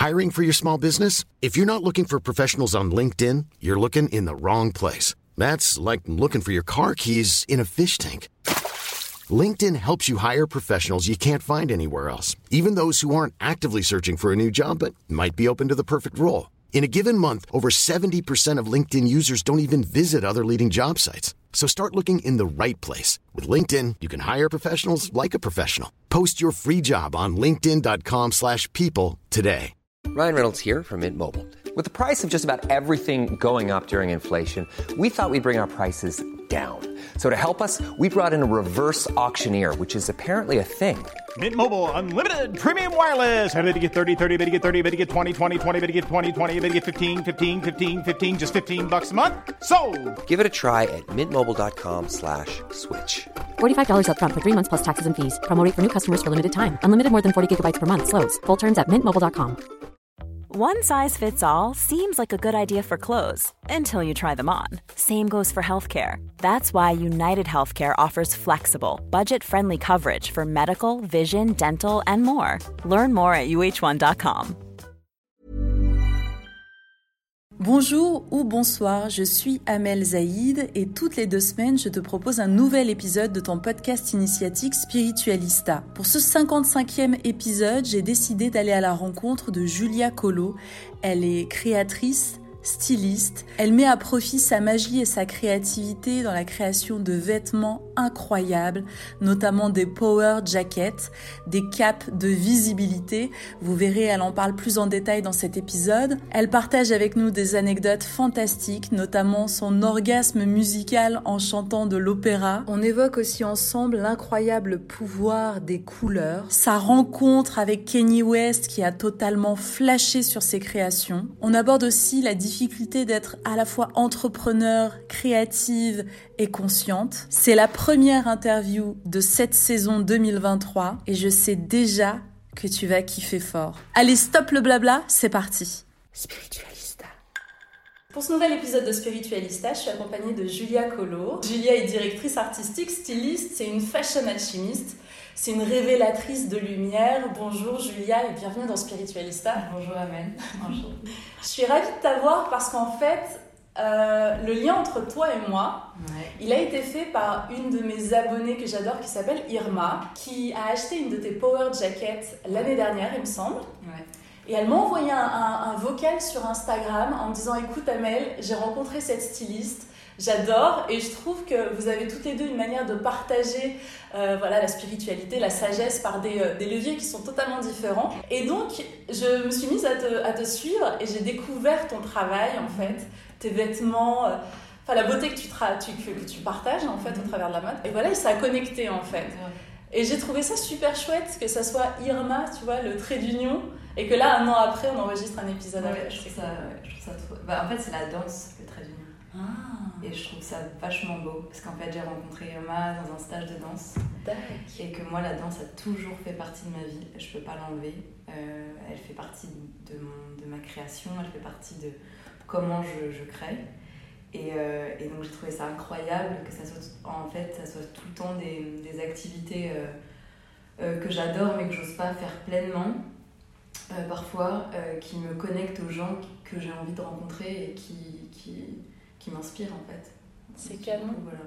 Hiring for your small business? If you're not looking for professionals on LinkedIn, you're looking in the wrong place. That's like looking for your car keys in a fish tank. LinkedIn helps you hire professionals you can't find anywhere else, even those who aren't actively searching for a new job but might be open to the perfect role. In a given month, over 70% of LinkedIn users don't even visit other leading job sites. So start looking in the right place. With LinkedIn, you can hire professionals like a professional. Post your free job on linkedin.com/people today. Ryan Reynolds here from Mint Mobile. With the price of just about everything going up during inflation, we thought we'd bring our prices down. So to help us, we brought in a reverse auctioneer, which is apparently a thing. Mint Mobile Unlimited Premium Wireless. How to get 30, 30, how to get 30, how to get 20, 20, 20, how to get 20, 20, how to get 15, 15, 15, 15, just $15 a month? Sold! Give it a try at mintmobile.com/switch. $45 up front for 3 months plus taxes and fees. Promo rate for new customers for limited time. Unlimited more than 40 gigabytes per month. Slows full terms at mintmobile.com. One size fits all seems like a good idea for clothes until you try them on. Same goes for healthcare. That's why United Healthcare offers flexible, budget-friendly coverage for medical, vision, dental, and more. Learn more at uh1.com. Bonjour ou bonsoir, je suis Amel Zaïd et toutes les 2 semaines, je te propose un nouvel épisode de ton podcast initiatique Spiritualista. Pour ce 55e épisode, j'ai décidé d'aller à la rencontre de Julia Colo. Elle est créatrice, styliste. Elle met à profit sa magie et sa créativité dans la création de vêtements incroyables, notamment des power jackets, des capes de visibilité. Vous verrez, elle en parle plus en détail dans cet épisode. Elle partage avec nous des anecdotes fantastiques, notamment son orgasme musical en chantant de l'opéra. On évoque aussi ensemble l'incroyable pouvoir des couleurs, sa rencontre avec Kanye West qui a totalement flashé sur ses créations. On aborde aussi la difficulté d'être à la fois entrepreneur, créative et consciente. C'est la première interview de cette saison 2023 et je sais déjà que tu vas kiffer fort. Allez, stop le blabla, c'est parti. Spiritualista. Pour ce nouvel épisode de Spiritualista, je suis accompagnée de Julia Colo. Julia est directrice artistique, styliste, c'est une fashion alchimiste. C'est une révélatrice de lumière. Bonjour Julia et bienvenue dans Spiritualista. Bonjour Amel. Bonjour. Je suis ravie de t'avoir parce qu'en fait, le lien entre toi et moi, il a été fait par une de mes abonnées que j'adore qui s'appelle Irma, qui a acheté une de tes power jackets l'année dernière, il me semble. Et elle m'a envoyé un vocal sur Instagram en me disant « Écoute Amel, j'ai rencontré cette styliste. J'adore et je trouve que vous avez toutes les deux une manière de partager la spiritualité, la sagesse par des leviers qui sont totalement différents. Et donc, je me suis mise à te suivre et j'ai découvert ton travail, en fait, tes vêtements, la beauté que tu partages, en fait, au travers de la mode. Et voilà, et ça a connecté, en fait. Et j'ai trouvé ça super chouette que ça soit Irma, tu vois, le trait d'union, et que là, 1 an après, on enregistre un épisode avec. Je trouve ça trop... en fait, c'est la danse, le trait d'union. Et je trouve ça vachement beau parce qu'en fait j'ai rencontré Irma dans un stage de danse et que moi la danse a toujours fait partie de ma vie, je peux pas l'enlever, elle fait partie de ma création, elle fait partie de comment je crée et donc j'ai trouvé ça incroyable que ça soit tout le temps des activités que j'adore mais que j'ose pas faire pleinement parfois, qui me connectent aux gens que j'ai envie de rencontrer et qui m'inspire en fait. C'est canon. Voilà.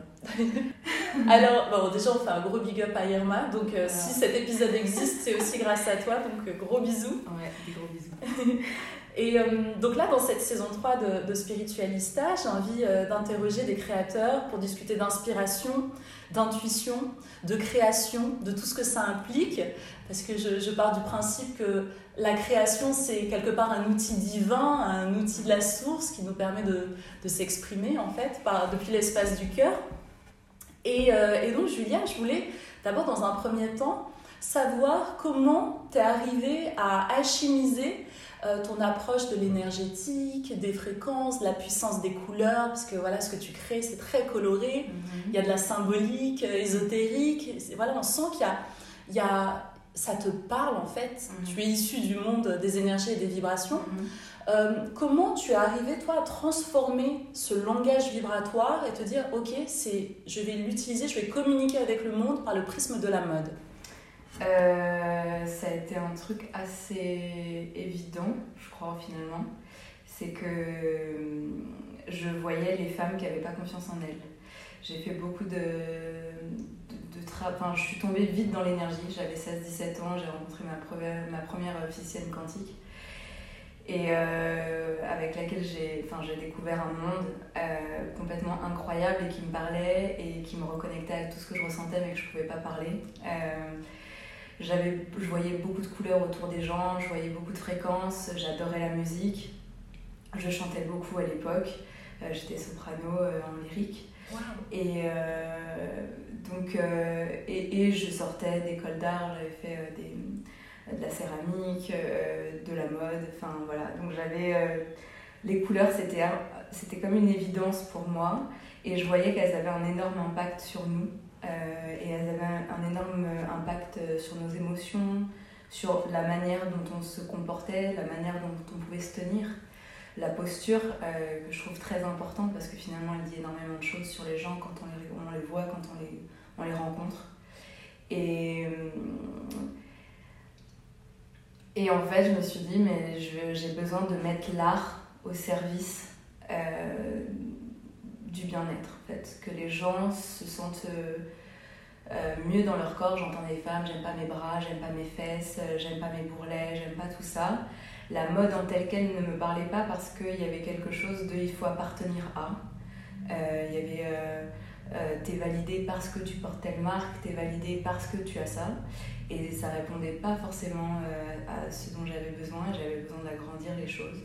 Alors, déjà on fait un gros big up à Irma, donc si cet épisode existe, c'est aussi grâce à toi, donc gros bisous. Ouais, des gros bisous. Et donc là, dans cette saison 3 de Spiritualista, j'ai envie d'interroger des créateurs pour discuter d'inspiration, d'intuition, de création, de tout ce que ça implique, parce que je pars du principe que la création, c'est quelque part un outil divin, un outil de la source qui nous permet de s'exprimer, en fait, depuis l'espace du cœur. Et donc, Julia, je voulais d'abord, dans un premier temps, savoir comment tu es arrivée à alchimiser ton approche de l'énergétique, des fréquences, de la puissance des couleurs, parce que voilà, ce que tu crées, c'est très coloré, il y a de la symbolique, ésotérique, voilà, on sent qu'il y a ça te parle en fait, tu es issu du monde des énergies et des vibrations. Comment tu es arrivé toi à transformer ce langage vibratoire et te dire ok, je vais l'utiliser, je vais communiquer avec le monde par le prisme de la mode? Ça a été un truc assez évident, je crois, finalement. C'est que je voyais les femmes qui n'avaient pas confiance en elles. J'ai fait beaucoup je suis tombée vite dans l'énergie. J'avais 16-17 ans, j'ai rencontré ma première physicienne quantique. Et avec laquelle j'ai découvert un monde complètement incroyable et qui me parlait et qui me reconnectait avec tout ce que je ressentais mais que je ne pouvais pas parler. Je voyais beaucoup de couleurs autour des gens, je voyais beaucoup de fréquences, j'adorais la musique, je chantais beaucoup à l'époque, j'étais soprano en lyrique. Wow. Et je sortais d'école d'art, j'avais fait de la céramique, de la mode, enfin voilà. Donc j'avais les couleurs, c'était comme une évidence pour moi et je voyais qu'elles avaient un énorme impact sur nous. Et elles avaient un énorme impact sur nos émotions, sur la manière dont on se comportait, la manière dont on pouvait se tenir, la posture que je trouve très importante parce que finalement elle dit énormément de choses sur les gens quand on les voit, quand on les rencontre. Et en fait je me suis dit mais j'ai besoin de mettre l'art au service du bien-être en fait, que les gens se sentent mieux dans leur corps. J'entends des femmes, j'aime pas mes bras, j'aime pas mes fesses, j'aime pas mes bourrelets, j'aime pas tout ça. La mode en telle quelle ne me parlait pas parce qu'il y avait quelque chose de il faut appartenir à. Il y avait t'es validé parce que tu portes telle marque, t'es validé parce que tu as ça. Et ça répondait pas forcément à ce dont j'avais besoin d'agrandir les choses.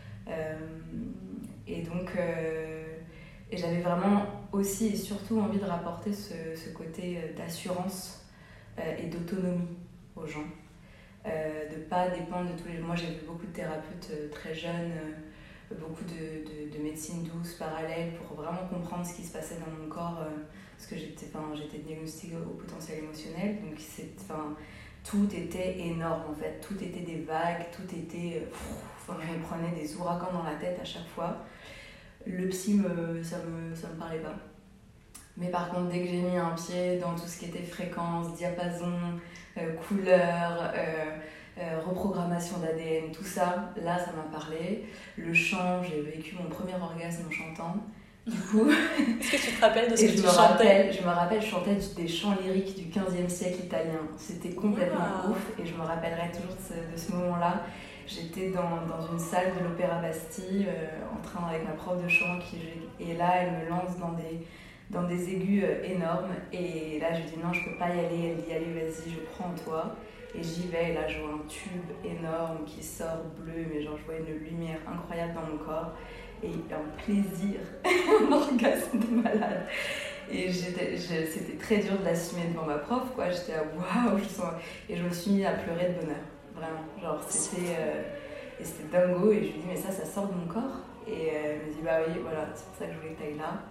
Et donc et j'avais vraiment aussi et surtout envie de rapporter ce côté d'assurance et d'autonomie aux gens. De ne pas dépendre de tous les... Moi j'ai vu beaucoup de thérapeutes très jeunes, beaucoup de médecine douce parallèle pour vraiment comprendre ce qui se passait dans mon corps, parce que j'étais diagnostiquée au potentiel émotionnel, donc tout était énorme en fait, tout était des vagues, tout était... je me prenais des ouragans dans la tête à chaque fois. Le psy, ça me parlait pas. Mais par contre, dès que j'ai mis un pied dans tout ce qui était fréquence, diapason, couleur, reprogrammation d'ADN, tout ça, là, ça m'a parlé. Le chant, j'ai vécu mon premier orgasme en chantant. Du coup, est-ce que tu te rappelles de ce que tu chantais ? Je me rappelle, je chantais des chants lyriques du 15e siècle italien. C'était complètement ouf et je me rappellerai toujours de ce moment-là. J'étais dans une salle de l'Opéra Bastille, en train avec ma prof de chant et là, elle me lance dans des aigus énormes et là, je dis non, je peux pas y aller. Elle dit allez, vas-y, je prends toi. Et j'y vais, et là, je vois un tube énorme qui sort bleu, mais genre, je vois une lumière incroyable dans mon corps. Et un plaisir, un orgasme de malade. Et c'était très dur de l'assumer devant ma prof, quoi. J'étais à waouh, et je me suis mis à pleurer de bonheur, vraiment. Genre, c'était dingo, et je lui dis, mais ça sort de mon corps. Et elle me dit, bah oui, voilà, c'est pour ça que je voulais que t'ailles là.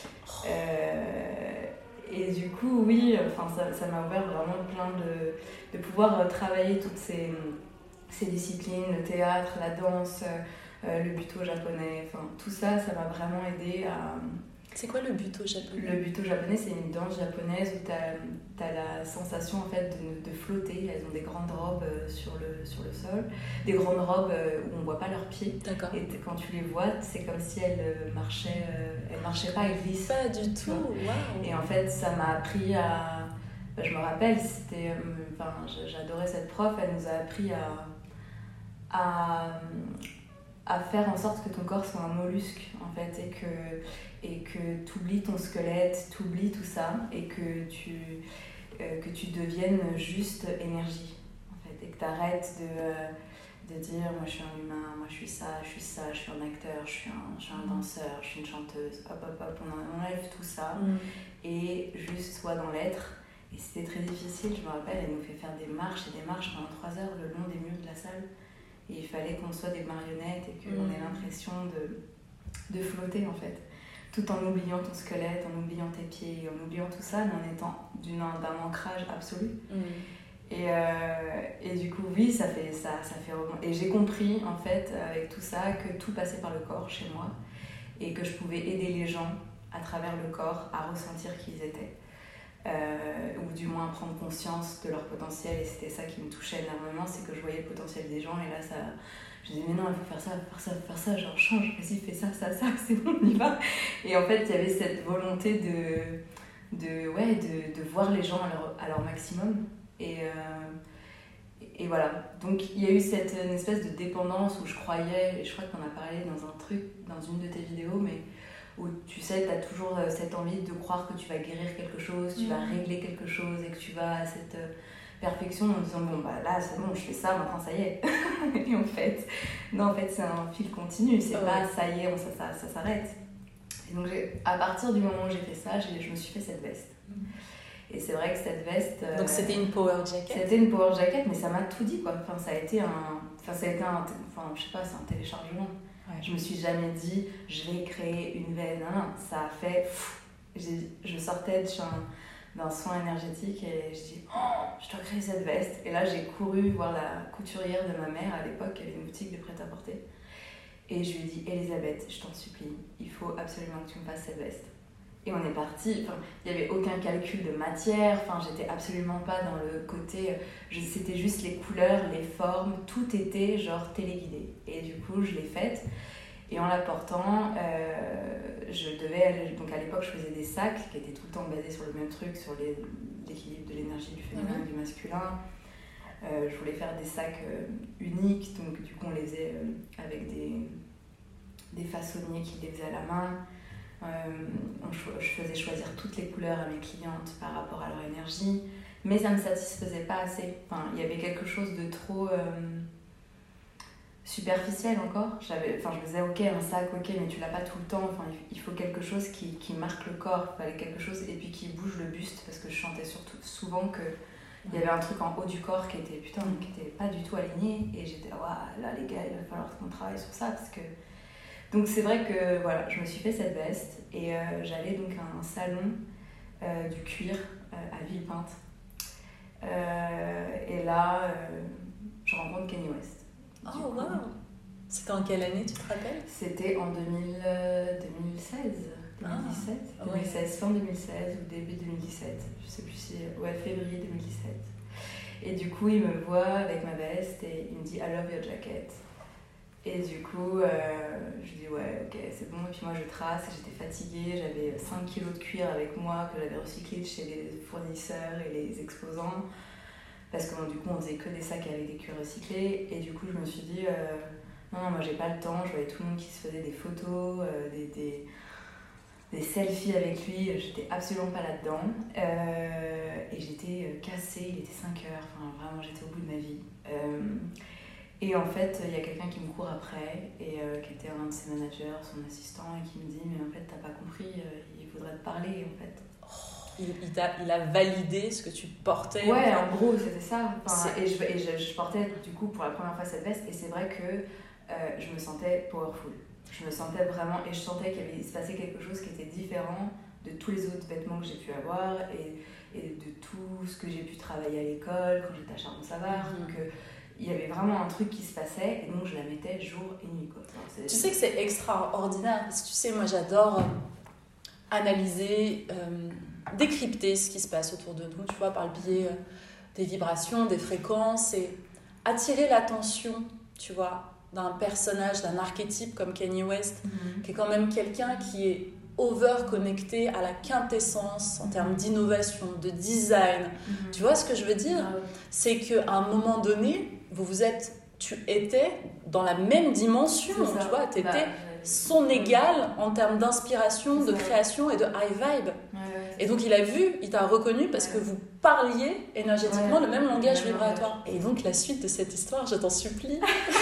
Et du coup, oui, ça m'a ouvert vraiment plein de pouvoir travailler toutes ces disciplines, le théâtre, la danse, le buto japonais, tout ça m'a vraiment aidé à... C'est quoi le buto japonais ? Le buto japonais, c'est une danse japonaise où t'as la sensation en fait de flotter. Elles ont des grandes robes sur le sol, des grandes robes où on voit pas leurs pieds. D'accord. Et quand tu les vois, c'est comme si elles marchaient pas, elles glissent. Pas du tout, waouh. Et en fait, ça m'a appris à... je me rappelle, j'adorais cette prof, elle nous a appris à faire en sorte que ton corps soit un mollusque en fait et que tu oublies ton squelette, tu oublies tout ça et que tu deviennes juste énergie en fait et que tu arrêtes de dire moi je suis un humain, moi je suis ça, je suis un acteur, je suis un danseur, je suis une chanteuse, hop, on enlève tout ça et juste soit dans l'être. Et c'était très difficile, je me rappelle, elle nous fait faire des marches pendant 3 heures le long des murs de la salle. Et il fallait qu'on soit des marionnettes et qu'on ait l'impression de flotter en fait. Tout en oubliant ton squelette, en oubliant tes pieds, en oubliant tout ça, mais en étant d'un ancrage absolu. Et du coup, oui, ça fait remonter. Et j'ai compris en fait, avec tout ça, que tout passait par le corps chez moi et que je pouvais aider les gens à travers le corps à ressentir qui ils étaient. ou du moins prendre conscience de leur potentiel, et c'était ça qui me touchait énormément, c'est que je voyais le potentiel des gens, et là ça, je disais mais non, il faut faire ça, genre change, vas-y fais ça, c'est bon, on y va. Et en fait il y avait cette volonté de voir les gens à leur maximum, et voilà, donc il y a eu une espèce de dépendance où je croyais, et je crois qu'on a parlé dans une de tes vidéos, mais où tu sais, tu as toujours cette envie de croire que tu vas guérir quelque chose, tu vas régler quelque chose, et que tu vas à cette perfection en disant bon bah là c'est bon, je fais ça, maintenant ça y est. Et en fait c'est un fil continu, c'est pas ça y est, ça s'arrête. Et donc à partir du moment où j'ai fait ça, je me suis fait cette veste. Et c'est vrai que cette veste... Donc c'était une power jacket. C'était une power jacket, mais ça m'a tout dit quoi. Enfin, ça a été un je sais pas, c'est un téléchargement. Ouais. Je me suis jamais dit, je vais créer une veine. Non, ça a fait... Je sortais d'un soin énergétique et je dis, je dois créer cette veste. Et là, j'ai couru voir la couturière de ma mère à l'époque, qui avait une boutique de prêt-à-porter. Et je lui ai dit, Elisabeth, je t'en supplie, il faut absolument que tu me fasses cette veste. Et on est parti, il n'y avait aucun calcul de matière, j'étais absolument pas dans le côté, c'était juste les couleurs, les formes, tout était genre téléguidé. Et du coup, je l'ai faite. Et en la portant, je devais aller, donc à l'époque, je faisais des sacs qui étaient tout le temps basés sur le même truc, sur l'équilibre de l'énergie du féminin et du masculin. Je voulais faire des sacs uniques, donc du coup, on les faisait avec des façonniers qui les faisaient à la main. Je faisais choisir toutes les couleurs à mes clientes par rapport à leur énergie, mais ça ne me satisfaisait pas assez. Il y avait quelque chose de trop superficiel encore. Je me disais ok, un sac, ok, mais tu l'as pas tout le temps. Il faut quelque chose qui marque le corps, il fallait quelque chose et puis qui bouge le buste, parce que je sentais surtout souvent qu'il y avait un truc en haut du corps qui était pas du tout aligné, et j'étais là les gars, il va falloir qu'on travaille sur ça, parce que... Donc c'est vrai que voilà, je me suis fait cette veste et j'allais donc à un salon du cuir à Villepinte. Et là, je rencontre Kanye West. Oh wow! C'était en quelle année, tu te rappelles? C'était en 2016, 2016, fin 2016 ou début 2017. Je sais plus si... Ouais, février 2017. Et du coup, il me voit avec ma veste et il me dit « I love your jacket ». Et du coup, je dis ouais, ok, c'est bon. Et puis moi, je trace, j'étais fatiguée, j'avais 5 kilos de cuir avec moi que j'avais recyclé chez les fournisseurs et les exposants. Parce que du coup, on faisait que des sacs avec des cuirs recyclés. Et du coup, je me suis dit, non, moi, j'ai pas le temps. Je voyais tout le monde qui se faisait des photos, des selfies avec lui. J'étais absolument pas là-dedans. Et j'étais cassée, il était 5 heures. Vraiment, j'étais au bout de ma vie. Et en fait, il y a quelqu'un qui me court après, et qui était un de ses managers, son assistant, et qui me dit « Mais en fait, t'as pas compris, il voudrait te parler, en fait. » Il a validé ce que tu portais. Ouais, en gros, c'était ça. Et je portais, du coup, pour la première fois cette veste, et c'est vrai que je me sentais powerful. Je me sentais vraiment... Et je sentais qu'il se passait quelque chose qui était différent de tous les autres vêtements que j'ai pu avoir, et de tout ce que j'ai pu travailler à l'école, quand j'étais à Charbon-Savart. Donc... il y avait vraiment un truc qui se passait, et donc je la mettais jour et nuit. Tu sais que c'est extraordinaire, parce que tu sais, moi j'adore analyser, décrypter ce qui se passe autour de nous, tu vois, par le biais des vibrations, des fréquences, et attirer l'attention, tu vois, d'un personnage, d'un archétype comme Kanye West, qui est quand même quelqu'un qui est over-connecté à la quintessence en termes d'innovation, de design. Tu vois ce que je veux dire? C'est qu'à un moment donné, tu étais dans la même dimension, tu vois, tu étais son égal en termes d'inspiration, de création et de high vibe. Et donc il t'a reconnu parce que vous parliez énergétiquement le même langage vibratoire. Et donc la suite de cette histoire, je t'en supplie.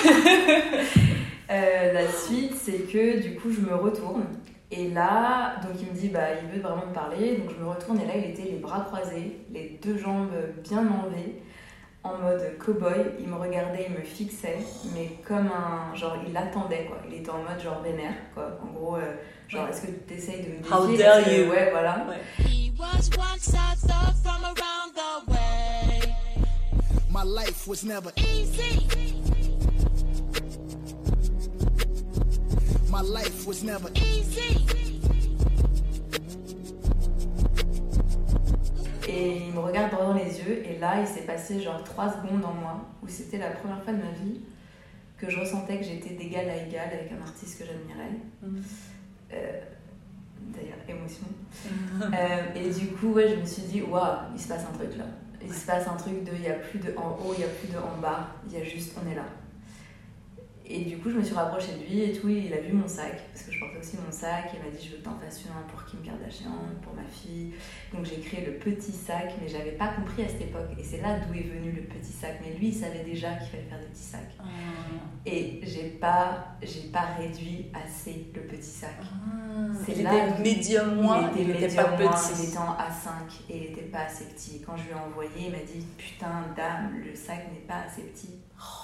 La suite, c'est que du coup, je me retourne. Et là, donc il me dit, il veut vraiment me parler. Donc je me retourne, et là, il était les bras croisés, les 2 jambes bien enlevées, en mode cow-boy. Il me regardait, il me fixait, mais comme genre, il attendait, quoi. Il était en mode genre vénère, quoi. En gros, genre, est-ce que tu essayes de me défier? How dare you? Ouais, voilà. Ouais. My life was never easy. My life was never easy. Et il me regarde droit dans les yeux, et là, il s'est passé genre 3 secondes en moi, où c'était la première fois de ma vie que je ressentais que j'étais d'égal à égal avec un artiste que j'admirais. D'ailleurs, émotion. Et du coup, ouais, je me suis dit, waouh, il se passe un truc là. Il se passe un truc de, il n'y a plus de en haut, il n'y a plus de en bas, il y a juste, on est là. Et du coup, je me suis rapprochée de lui et tout, il a vu mon sac, parce que je portais aussi mon sac, et il m'a dit, je veux que t'en fasses un pour Kim Kardashian, pour ma fille. Donc j'ai créé le petit sac, mais j'avais pas compris à cette époque. Et c'est là d'où est venu le petit sac. Mais lui, il savait déjà qu'il fallait faire des petits sacs. Et j'ai pas réduit assez le petit sac. C'est il était médium moins, il était pas petit. Il était en A5 et il était pas assez petit. Quand je lui ai envoyé, il m'a dit, putain, dame, le sac n'est pas assez petit.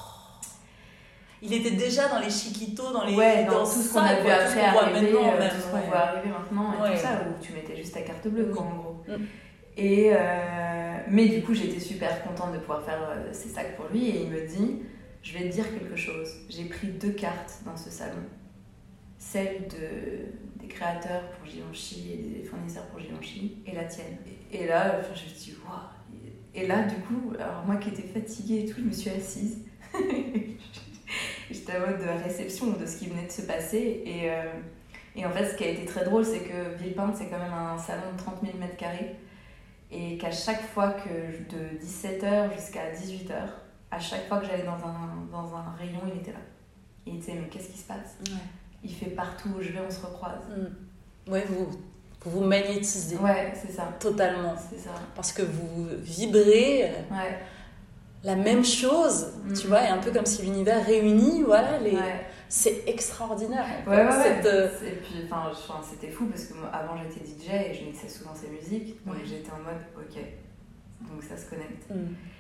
Il était déjà dans les chiquitos, dans les dans tout ce qu'on a vu après arriver, tout ce qu'on voit arriver maintenant et tout ça, où tu mettais juste ta carte bleue, quoi, en gros. Et mais du coup, j'étais super contente de pouvoir faire ces sacs pour lui, et il me dit, je vais te dire quelque chose. J'ai pris 2 cartes dans ce salon, celle des créateurs pour Givenchy et des fournisseurs pour Givenchy, et la tienne. Et là, je me suis dit, waouh. Et là, du coup, alors moi qui étais fatiguée et tout, je me suis assise. J'étais en mode de réception de ce qui venait de se passer, et en fait ce qui a été très drôle, c'est que Villepinte, c'est quand même un salon de 30 000 m², et qu'à chaque fois que de 17h jusqu'à 18h, à chaque fois que j'allais dans un rayon, il était là. Et il disait, mais qu'est-ce qui se passe ? Il fait partout où je vais, on se recroise. Ouais, vous magnétisez. Ouais, c'est ça. Totalement. C'est ça. Parce que vous vibrez la même chose, tu vois, et un peu comme si l'univers réunit, voilà, c'est extraordinaire. Et puis, c'était fou parce que moi, avant j'étais DJ et je mixais souvent ces musiques, donc j'étais en mode, ok, donc ça se connecte.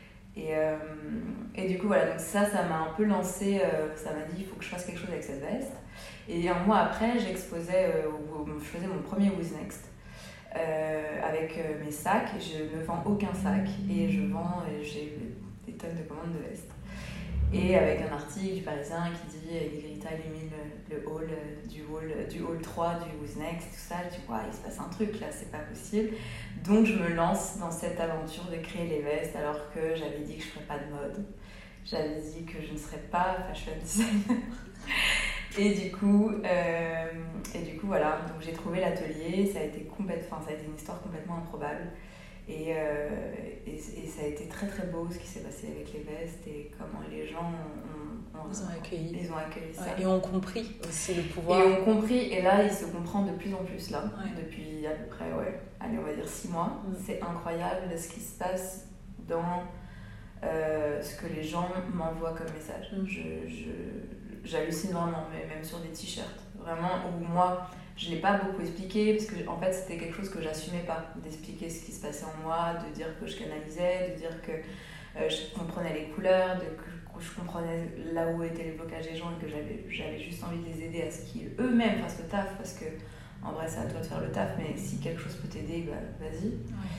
Et du coup, voilà, donc ça m'a un peu lancé, ça m'a dit, il faut que je fasse quelque chose avec cette veste. Et un mois après, j'exposais, je faisais mon premier Who's Next. Avec mes sacs, je ne vends aucun sac et j'ai des tonnes de commandes de vestes. Et avec un article du Parisien qui dit Negrita illumine le hall du hall 3 du Who's Next, tout ça, tu vois, il se passe un truc là, c'est pas possible. Donc je me lance dans cette aventure de créer les vestes alors que j'avais dit que je ferais pas de mode. J'avais dit que je ne serais pas fashion designer. Et du coup, voilà, donc j'ai trouvé l'atelier, ça a été une histoire complètement improbable. Et ça a été très très beau ce qui s'est passé avec les vestes et comment les gens ils ont accueilli ça. Et ont compris aussi le pouvoir. Et là, il se comprend de plus en plus là, depuis à peu près, on va dire 6 mois. C'est incroyable ce qui se passe dans ce que les gens m'envoient comme message. J'hallucine vraiment, mais même sur des t-shirts. Vraiment, où moi, je ne l'ai pas beaucoup expliqué, parce que en fait, c'était quelque chose que j'assumais pas, d'expliquer ce qui se passait en moi, de dire que je canalisais, de dire que je comprenais les couleurs, que je comprenais là où étaient les blocages des gens et que j'avais juste envie de les aider à ce qu'ils eux-mêmes fassent le taf, parce que en vrai, c'est à toi de faire le taf, mais si quelque chose peut t'aider, vas-y.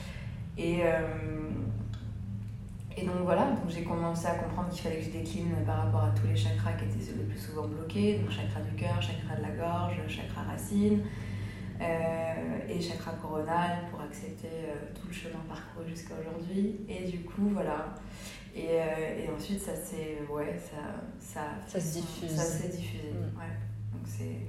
Et donc voilà, donc j'ai commencé à comprendre qu'il fallait que je décline par rapport à tous les chakras qui étaient le plus souvent bloqués, donc chakra du cœur, chakra de la gorge, chakra racine et chakra coronal pour accepter tout le chemin parcouru jusqu'à aujourd'hui. Et du coup, voilà. Et ensuite, ça s'est diffusé. Ça s'est diffusé, Donc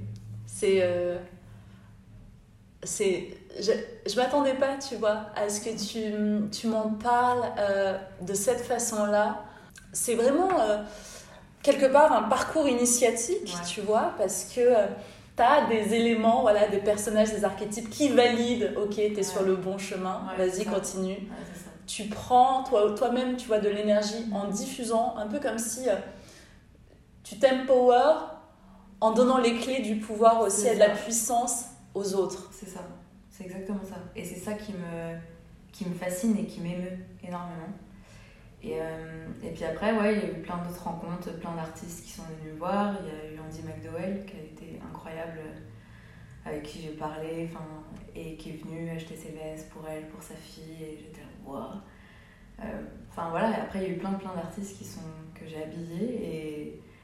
je m'attendais pas, tu vois, à ce que tu m'en parles de cette façon-là. C'est vraiment quelque part un parcours initiatique, tu vois, parce que t'as des éléments, voilà, des personnages, des archétypes qui valident, ok, t'es sur le bon chemin, vas-y, continue. Tu prends toi-même, tu vois, de l'énergie en diffusant, un peu comme si tu t'empower en donnant les clés du pouvoir aussi et de la puissance aux autres. C'est ça, c'est exactement ça. Et c'est ça qui me fascine et qui m'émeut énormément. Et puis après, il y a eu plein d'autres rencontres, plein d'artistes qui sont venus me voir. Il y a eu Andy McDowell qui a été incroyable, avec qui j'ai parlé, et qui est venu acheter ses vestes pour elle, pour sa fille, et j'étais là, waouh. Voilà, et après il y a eu plein d'artistes que j'ai habillés,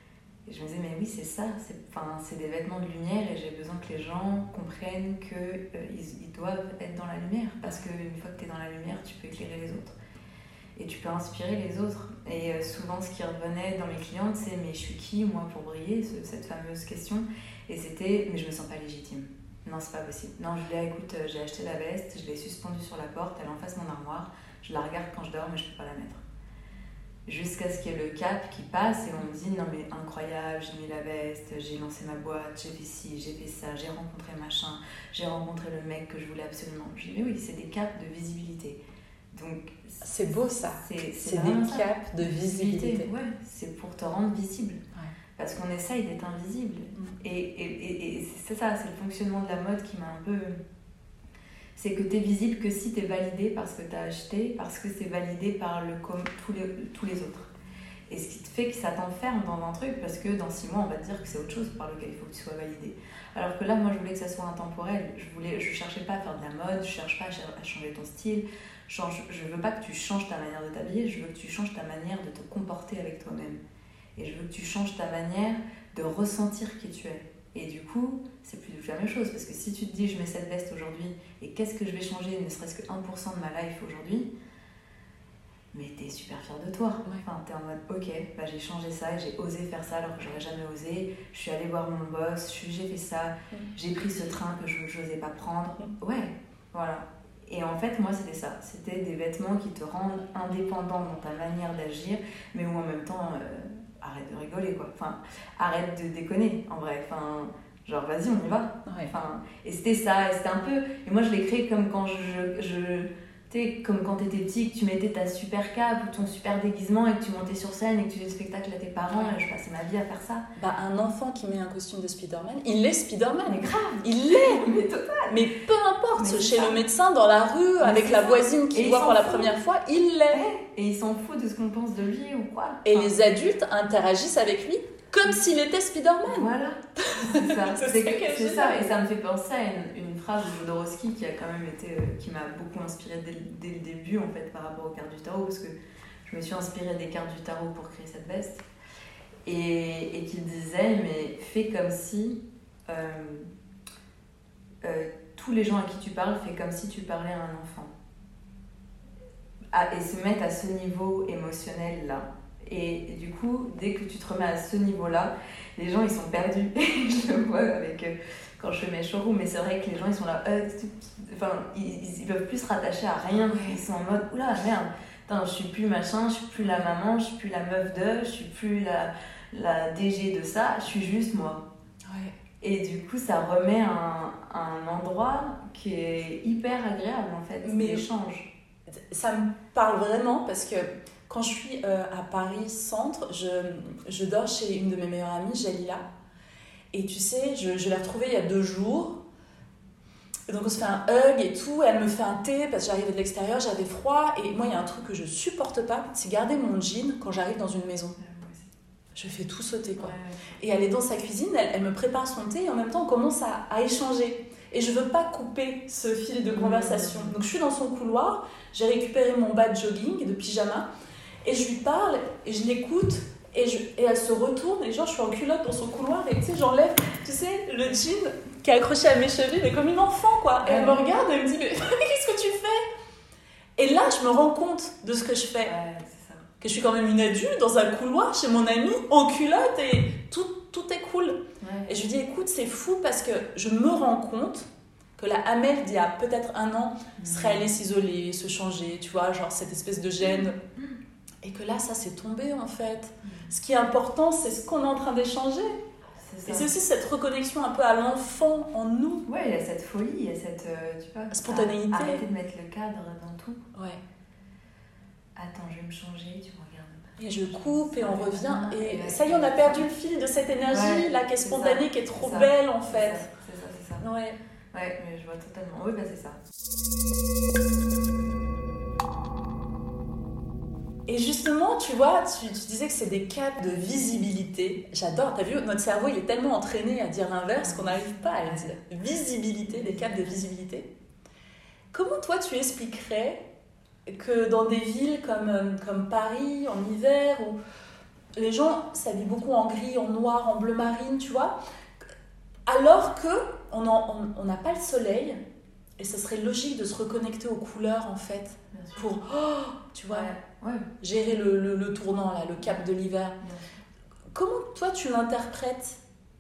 Et je me disais, mais oui, c'est ça, c'est des vêtements de lumière et j'ai besoin que les gens comprennent qu'ils doivent être dans la lumière. Parce qu'une fois que tu es dans la lumière, tu peux éclairer les autres. Et tu peux inspirer les autres. Et souvent, ce qui revenait dans mes clientes, c'est, mais je suis qui, moi, pour briller, cette fameuse question. Et c'était, mais je me sens pas légitime. Non, c'est pas possible. Non, Julia, écoute, j'ai acheté la veste, je l'ai suspendue sur la porte, elle est en face de mon armoire, je la regarde quand je dors, mais je peux pas la mettre. Jusqu'à ce qu'il y ait le cap qui passe et on me dit non mais incroyable, j'ai mis la veste, j'ai lancé ma boîte, j'ai fait ci, j'ai fait ça, j'ai rencontré machin, j'ai rencontré le mec que je voulais absolument. Je dis mais oui, c'est des caps de visibilité. Donc c'est beau ça, c'est des caps de visibilité. Ouais, c'est pour te rendre visible. Ouais. Parce qu'on essaye d'être invisible. Et c'est ça, c'est le fonctionnement de la mode qui m'a un peu... C'est que t'es visible que si t'es validé par ce que t'as acheté, parce que c'est validé par tous les autres. Et ce qui te fait que ça t'enferme dans un truc, parce que dans 6 mois, on va te dire que c'est autre chose par lequel il faut que tu sois validé. Alors que là, moi, je voulais que ça soit intemporel. Je cherchais pas à faire de la mode, je cherche pas à changer ton style. Je veux pas que tu changes ta manière de t'habiller, je veux que tu changes ta manière de te comporter avec toi-même. Et je veux que tu changes ta manière de ressentir qui tu es. Et du coup, c'est plus du tout la même chose. Parce que si tu te dis, je mets cette veste aujourd'hui, et qu'est-ce que je vais changer, ne serait-ce que 1% de ma life aujourd'hui, mais t'es super fière de toi. Ouais. Enfin, t'es en mode, ok, bah j'ai changé ça et j'ai osé faire ça alors que j'aurais jamais osé. Je suis allée voir mon boss, j'ai fait ça, j'ai pris ce train que je n'osais pas prendre. Ouais, voilà. Et en fait, moi, c'était ça. C'était des vêtements qui te rendent indépendant dans ta manière d'agir, mais où en même temps... arrête de rigoler quoi, enfin arrête de déconner en vrai, enfin genre vas-y on y va, enfin et c'était ça, et c'était un peu, et moi je l'ai créé comme quand tu sais, comme quand t'étais petit, que tu mettais ta super cape ou ton super déguisement et que tu montais sur scène et que tu faisais spectacle à tes parents, et je passais ma vie à faire ça. Bah un enfant qui met un costume de Spider-Man, il est Spider-Man. Mais grave, il l'est, mais total. Mais peu importe, mais chez le médecin, dans la rue, avec la voisine qui voit pour la première fois, il l'est. Et il s'en fout de ce qu'on pense de lui ou quoi. Et les adultes interagissent avec lui comme s'il était Spider-Man. Voilà, c'est ça. c'est ça. Et ça me fait penser à une phrase de Jodorowsky qui a quand même été, qui m'a beaucoup inspirée dès le début en fait par rapport aux cartes du tarot, parce que je me suis inspirée des cartes du tarot pour créer cette veste, et qu'il disait mais fais comme si tous les gens à qui tu parles, fais comme si tu parlais à un enfant. Et se mettre à ce niveau émotionnel là. Et du coup, dès que tu te remets à ce niveau-là, les gens ils sont perdus. Je le vois quand je fais mes showrooms, mais c'est vrai que les gens ils sont là, ils peuvent plus se rattacher à rien. Ils sont en mode, oula merde, putain, je suis plus machin, je suis plus la maman, je suis plus la meuf de, je suis plus la DG de ça, je suis juste moi. Ouais. Et du coup, ça remet un endroit qui est hyper agréable en fait, l'échange. Ça me parle vraiment parce que quand je suis à Paris Centre, je dors chez une de mes meilleures amies, Jalila. Et tu sais, je l'ai retrouvée il y a 2 jours. Et donc on se fait un hug et tout. Elle me fait un thé parce que j'arrivais de l'extérieur, j'avais froid. Et moi, il y a un truc que je supporte pas, c'est garder mon jean quand j'arrive dans une maison. Je fais tout sauter quoi. Et elle est dans sa cuisine, elle me prépare son thé et en même temps on commence à échanger. Et je veux pas couper ce fil de conversation. Donc je suis dans son couloir, j'ai récupéré mon bas de jogging, de pyjama, et je lui parle, et je l'écoute, et elle se retourne, et genre je suis en culotte dans son couloir, et tu sais, j'enlève, tu sais, le jean qui est accroché à mes chevilles, mais comme une enfant, quoi. Et elle me regarde, et elle me dit, mais qu'est-ce que tu fais ? Et là, je me rends compte de ce que je fais. C'est ça. Que je suis quand même une adulte, dans un couloir, chez mon amie, en culotte, et tout est cool. Ouais. Et je lui dis, écoute, c'est fou, parce que je me rends compte que la Amel d'il y a peut-être 1 an serait allée s'isoler, se changer, tu vois, genre cette espèce de gêne. Et que là, ça s'est tombé en fait. Ce qui est important, c'est ce qu'on est en train d'échanger. Et c'est aussi cette reconnexion un peu à l'enfant en nous. Ouais, il y a cette folie, il y a cette tu vois, spontanéité. Arrêter de mettre le cadre dans tout. Ouais. Attends, je vais me changer, tu me regardes. Et je coupe et on revient. Et ça y est, on a perdu le fil de cette énergie là qui est spontanée, qui est trop belle en fait. C'est ça. Ouais. Ouais, mais je vois totalement. Oui, bah c'est ça. Et justement, tu vois, tu disais que c'est des capes de visibilité. J'adore, t'as vu, notre cerveau, il est tellement entraîné à dire l'inverse qu'on n'arrive pas à le dire. Visibilité, des capes de visibilité. Comment toi, tu expliquerais que dans des villes comme Paris, en hiver, ou les gens s'habillent beaucoup en gris, en noir, en bleu marine, tu vois. Alors qu'on n'a pas le soleil, et ce serait logique de se reconnecter aux couleurs, en fait, pour, tu vois, gérer le tournant, là, le cap de l'hiver. Comment, toi, tu l'interprètes ?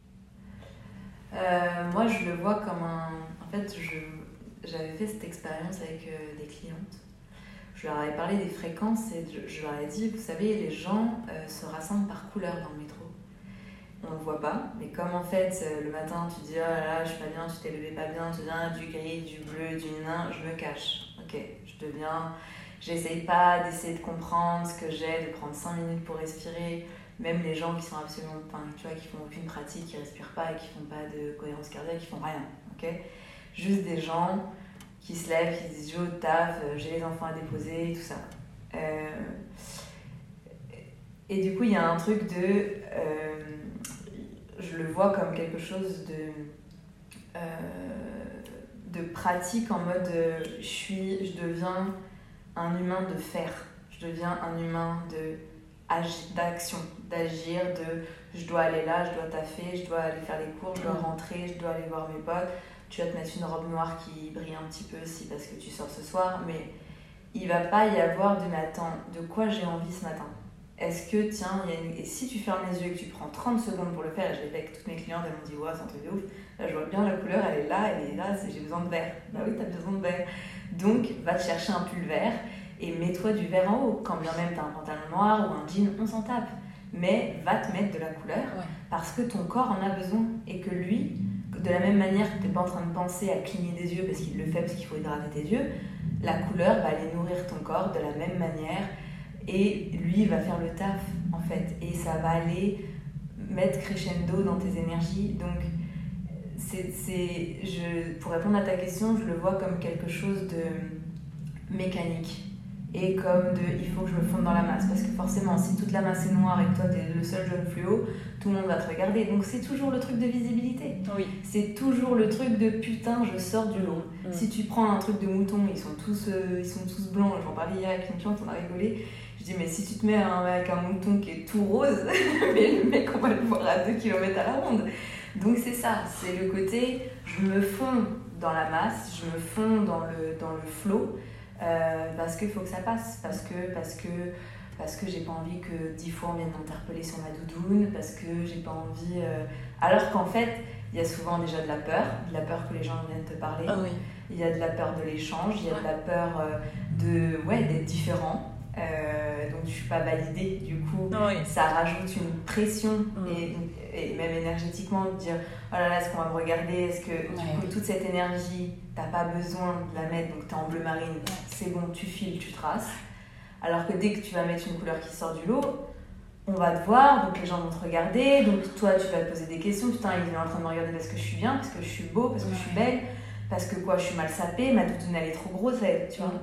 Moi, je le vois comme un... En fait, j'avais fait cette expérience avec des clientes. Je leur avais parlé des fréquences et je leur ai dit, vous savez, les gens se rassemblent par couleur dans le métro. On ne le voit pas, mais comme en fait, le matin, tu dis, oh là là, je suis pas bien, tu t'es levé pas bien, tu viens du gris, du bleu, du nain, je me cache. Ok, j'essaye pas d'essayer de comprendre ce que j'ai, de prendre 5 minutes pour respirer. Même les gens qui sont absolument, tu vois, qui font aucune pratique, qui respirent pas et qui font pas de cohérence cardiaque, qui font rien, ok ? Juste des gens qui se lèvent, qui disent, je vais au taf, j'ai les enfants à déposer, tout ça. Et du coup, il y a un truc de... je le vois comme quelque chose de pratique en mode je deviens un humain de faire, je deviens un humain d'action, d'agir, je dois aller là, je dois taffer, je dois aller faire les cours, je dois rentrer, je dois aller voir mes potes, tu vas te mettre une robe noire qui brille un petit peu aussi parce que tu sors ce soir, mais il va pas y avoir de attends, de quoi j'ai envie ce matin. Est-ce que, tiens, et si tu fermes les yeux et que tu prends 30 secondes pour le faire, et je l'ai fait avec toutes mes clientes, elles m'ont dit, ouais, c'est un truc de ouf, là je vois bien la couleur, elle est là, j'ai besoin de vert. Bah oui, t'as besoin de vert. Donc, va te chercher un pull vert et mets-toi du vert en haut. Quand bien même t'as un pantalon noir ou un jean, on s'en tape. Mais va te mettre de la couleur parce que ton corps en a besoin et que lui, de la même manière que t'es pas en train de penser à cligner des yeux parce qu'il le fait, parce qu'il faut hydrater tes yeux, la couleur va aller nourrir ton corps de la même manière. Et lui, il va faire le taf, en fait. Et ça va aller mettre crescendo dans tes énergies. Donc, pour répondre à ta question, je le vois comme quelque chose de mécanique. Et comme il faut que je me fonde dans la masse. Parce que forcément, si toute la masse est noire et que toi, t'es le seul jaune fluo, tout le monde va te regarder. Donc, c'est toujours le truc de visibilité. Oui. C'est toujours le truc de putain, je sors du lot. Si tu prends un truc de mouton, ils sont tous blancs. J'en parlais hier avec une cliente, on a rigolé. Je dis, mais si tu te mets avec un mouton qui est tout rose, mais le mec, on va le voir à 2 km à la ronde. Donc c'est ça, c'est le côté, je me fonds dans la masse, je me fonds dans le flow, parce qu'il faut que ça passe, parce que j'ai pas envie que 10 fois on vienne m'interpeller sur ma doudoune, parce que j'ai pas envie... Alors qu'en fait, il y a souvent déjà de la peur que les gens viennent te parler, il y a de la peur de l'échange, il y a de la peur d'être différent. Donc je suis pas validée, du coup ça rajoute une pression et même énergétiquement de dire oh là là, est-ce qu'on va me regarder, est-ce que du coup toute cette énergie t'as pas besoin de la mettre, donc t'es en bleu marine, c'est bon, tu files, tu traces, alors que dès que tu vas mettre une couleur qui sort du lot, on va te voir, donc les gens vont te regarder, donc toi tu vas te poser des questions, putain il est en train de me regarder parce que je suis bien, parce que je suis beau, parce que je suis belle, parce que je suis mal sapée, ma doudoune elle est trop grosse, tu vois.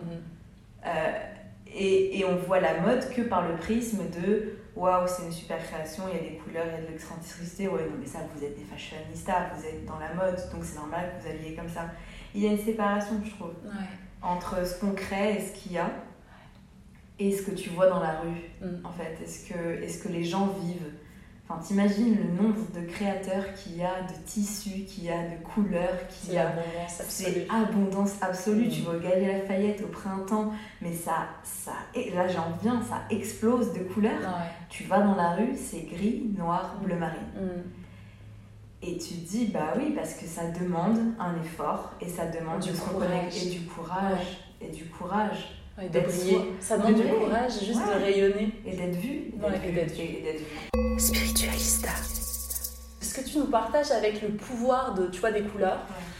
Et on voit la mode que par le prisme de waouh, c'est une super création, il y a des couleurs, il y a de l'excentricité, ouais, non mais ça, vous êtes des fashionistas, vous êtes dans la mode, donc c'est normal que vous alliez comme ça. Il y a une séparation, je trouve, entre ce qu'on crée et ce qu'il y a, et ce que tu vois dans la rue, en fait. Est-ce que les gens vivent? Enfin, t'imagines le nombre de créateurs qu'il y a, de tissus, qu'il y a, de couleurs, qu'il y a. C'est abondance absolue. Tu vas au Galeries Lafayette au printemps, mais là j'en viens, ça explose de couleurs. Tu vas dans la rue, c'est gris, noir, bleu marine. Et tu te dis, bah oui, parce que ça demande un effort, et ça demande de se reconnecter, et du courage, et du courage. Ouais, de briller. Ça demande du courage, juste de rayonner. Et d'être vu. Et d'être vu. Spiritualista. Ce que tu nous partages avec le pouvoir des couleurs.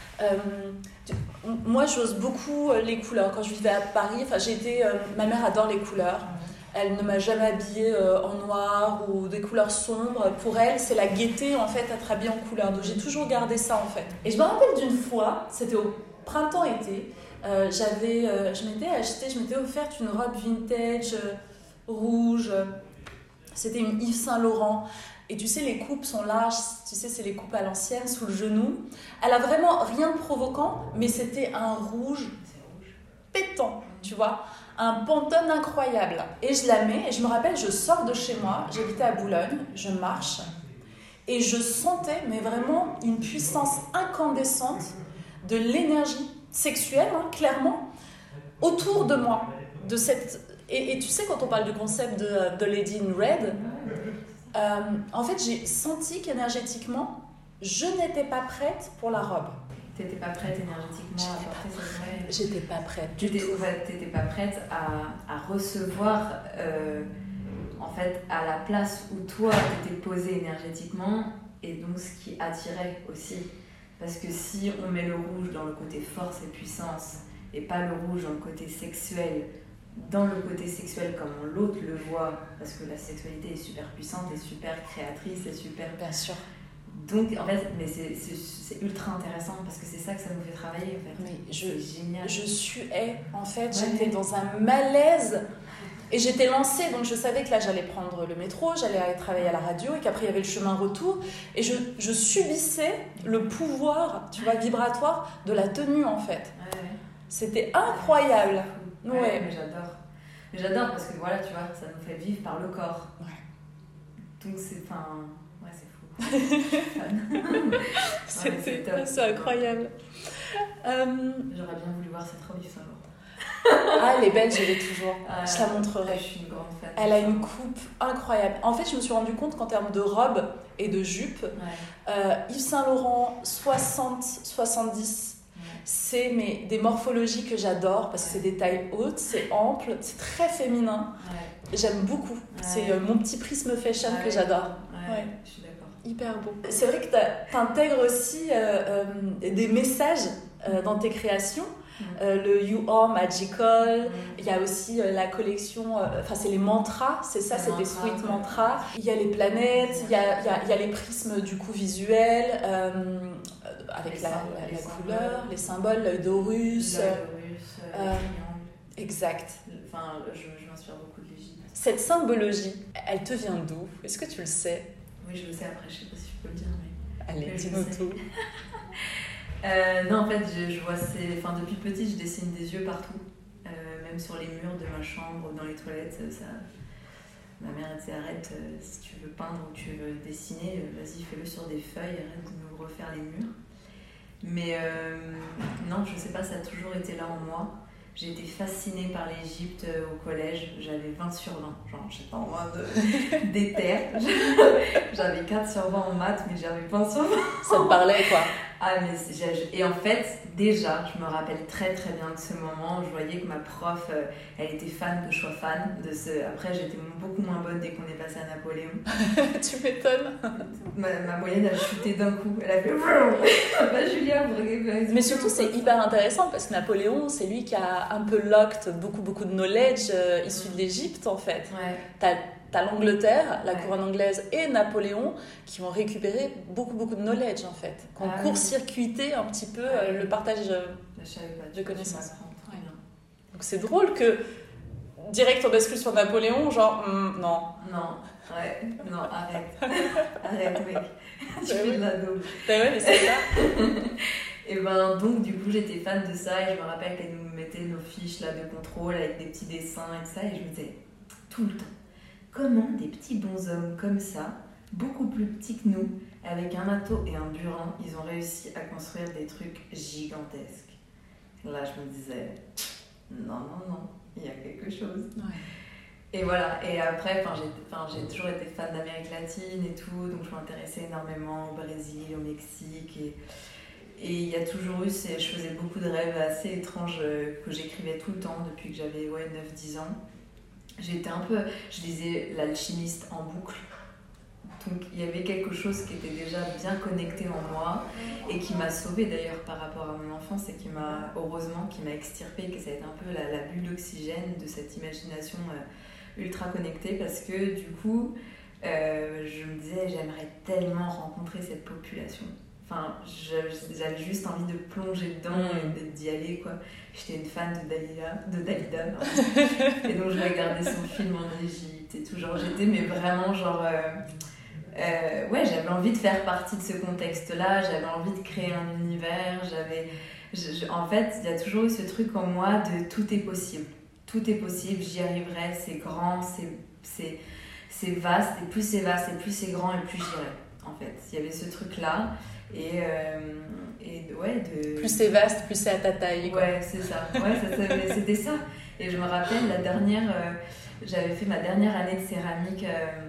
Moi, j'ose beaucoup les couleurs. Quand je vivais à Paris, ma mère adore les couleurs. Elle ne m'a jamais habillée en noir ou des couleurs sombres. Pour elle, c'est la gaieté, en fait, être habillée en couleurs. Donc, j'ai toujours gardé ça, en fait. Et je me rappelle d'une fois, c'était au printemps-été, je m'étais offerte une robe vintage rouge. C'était une Yves Saint Laurent. Et tu sais, les coupes sont larges, tu sais, c'est les coupes à l'ancienne, sous le genou. Elle a vraiment rien de provoquant, mais c'était un rouge pétant, tu vois. un pantone incroyable. Et je la mets, et je me rappelle, je sors de chez moi, j'habitais à Boulogne, je marche, et je sentais, mais vraiment, une puissance incandescente de l'énergie sexuelle, clairement, autour de moi. Et tu sais, quand on parle du concept de Lady in Red, en fait, j'ai senti qu'énergétiquement, je n'étais pas prête pour la robe. T'étais pas prête énergétiquement à porter cette robe? J'étais pas prête du tout. T'étais pas prête à recevoir, en fait, à la place où toi t'étais posée énergétiquement, et donc ce qui attirait aussi. Parce que si on met le rouge dans le côté force et puissance, et pas le rouge dans le côté sexuel, dans le côté sexuel comme l'autre le voit, parce que la sexualité est super puissante et super créatrice et super... Bien sûr. Donc, en fait, mais c'est ultra intéressant parce que c'est ça que ça nous fait travailler, en fait. Oui, c'est génial. Je suais, en fait, j'étais dans un malaise et j'étais lancée, donc je savais que là, j'allais prendre le métro, j'allais aller travailler à la radio et qu'après, il y avait le chemin retour et je subissais le pouvoir, tu vois, vibratoire de la tenue, en fait. Ouais. C'était incroyable. Ouais, mais j'adore. Mais j'adore parce que voilà, tu vois, ça nous fait vivre par le corps. Ouais. Donc c'est... Enfin... Ouais, c'est fou. C'est incroyable. J'aurais bien voulu voir cette robe Yves Saint Laurent. Ah, elle est belle, je l'ai toujours. Je la montrerai. Je suis une grande fan. Elle a une coupe incroyable. En fait, je me suis rendu compte qu'en termes de robe et de jupe, Yves Saint Laurent 60-70, c'est des morphologies que j'adore parce que c'est des tailles hautes, c'est ample, c'est très féminin. J'aime beaucoup. C'est mon petit prisme fashion que j'adore. Je suis d'accord. Hyper beau. C'est vrai que tu intègres aussi des messages dans tes créations. Le You Are Magical, il y a aussi la collection, c'est les mantras, c'est ça, c'est des sweet mantras. Il y a les planètes, il y a les prismes du coup visuels, avec la couleur, les symboles, l'œil d'Horus. Exact. Enfin, je m'inspire beaucoup de l'Égypte. Cette symbologie, elle te vient d'où? Est-ce que tu le sais? Oui, je le sais, après, je sais pas si je peux le dire, mais... Allez, dis-nous tout. Non, en fait, je vois depuis petite, je dessine des yeux partout, même sur les murs de ma chambre, dans les toilettes. Ma mère elle disait arrête, si tu veux peindre ou tu veux dessiner, vas-y, fais-le sur des feuilles, arrête de nous refaire les murs. Mais non, je sais pas, ça a toujours été là en moi. J'ai été fascinée par l'Égypte au collège, j'avais 20 sur 20, genre j'étais en mode déter. J'avais 4 sur 20 en maths, mais j'avais 20 sur 20. Ça te parlait quoi? Ah, mais et en fait, déjà, je me rappelle très très bien de ce moment. Je voyais que ma prof, elle était fan que je sois fan de ce. Après, j'étais beaucoup moins bonne dès qu'on est passé à Napoléon. Tu m'étonnes. Ma moyenne a chuté d'un coup. Elle a fait. Bah, Julia, vous regardez. Mais surtout, c'est hyper intéressant parce que Napoléon, c'est lui qui a un peu locked beaucoup de knowledge issu de l'Égypte en fait. Ouais. T'as l'Angleterre, la couronne anglaise et Napoléon qui ont récupéré beaucoup de knowledge en fait, qui ont court-circuité un petit peu le partage de connaissances. Donc c'est drôle que direct on bascule sur Napoléon, genre non. Non, arrête. Arrête mec, tu fais de la daube. Ouais, mais c'est ça. Et ben donc du coup j'étais fan de ça et je me rappelle qu'elle nous mettait nos fiches là de contrôle avec des petits dessins et tout ça et je me disais tout le temps. Comment des petits bonshommes comme ça, beaucoup plus petits que nous, avec un marteau et un burin, ils ont réussi à construire des trucs gigantesques. Là, je me disais, non, il y a quelque chose. Ouais. Et voilà, et après, j'ai toujours été fan d'Amérique latine et tout, donc je m'intéressais énormément au Brésil, au Mexique, et il y a toujours eu, je faisais beaucoup de rêves assez étranges que j'écrivais tout le temps depuis que j'avais 9-10 ans. Je lisais L'Alchimiste en boucle, donc il y avait quelque chose qui était déjà bien connecté en moi et qui m'a sauvée d'ailleurs par rapport à mon enfance et qui m'a extirpée, que ça a été un peu la bulle d'oxygène de cette imagination ultra connectée parce que du coup je me disais j'aimerais tellement rencontrer cette population. Enfin, j'avais juste envie de plonger dedans et d'y aller, quoi. J'étais une fan de Dalida. Et donc, je regardais son film en Égypte et tout. Genre, j'étais, mais vraiment, genre... j'avais envie de faire partie de ce contexte-là. J'avais envie de créer un univers. En fait, il y a toujours eu ce truc en moi de tout est possible. tout est possible, j'y arriverai, c'est grand, c'est vaste, et plus c'est vaste, et plus c'est grand, et plus j'irai. En fait, il y avait ce truc-là, et ouais, plus c'est vaste, plus c'est à ta taille. Quoi. Ouais, c'est ça. Ouais, c'était ça. Et je me rappelle, j'avais fait ma dernière année de céramique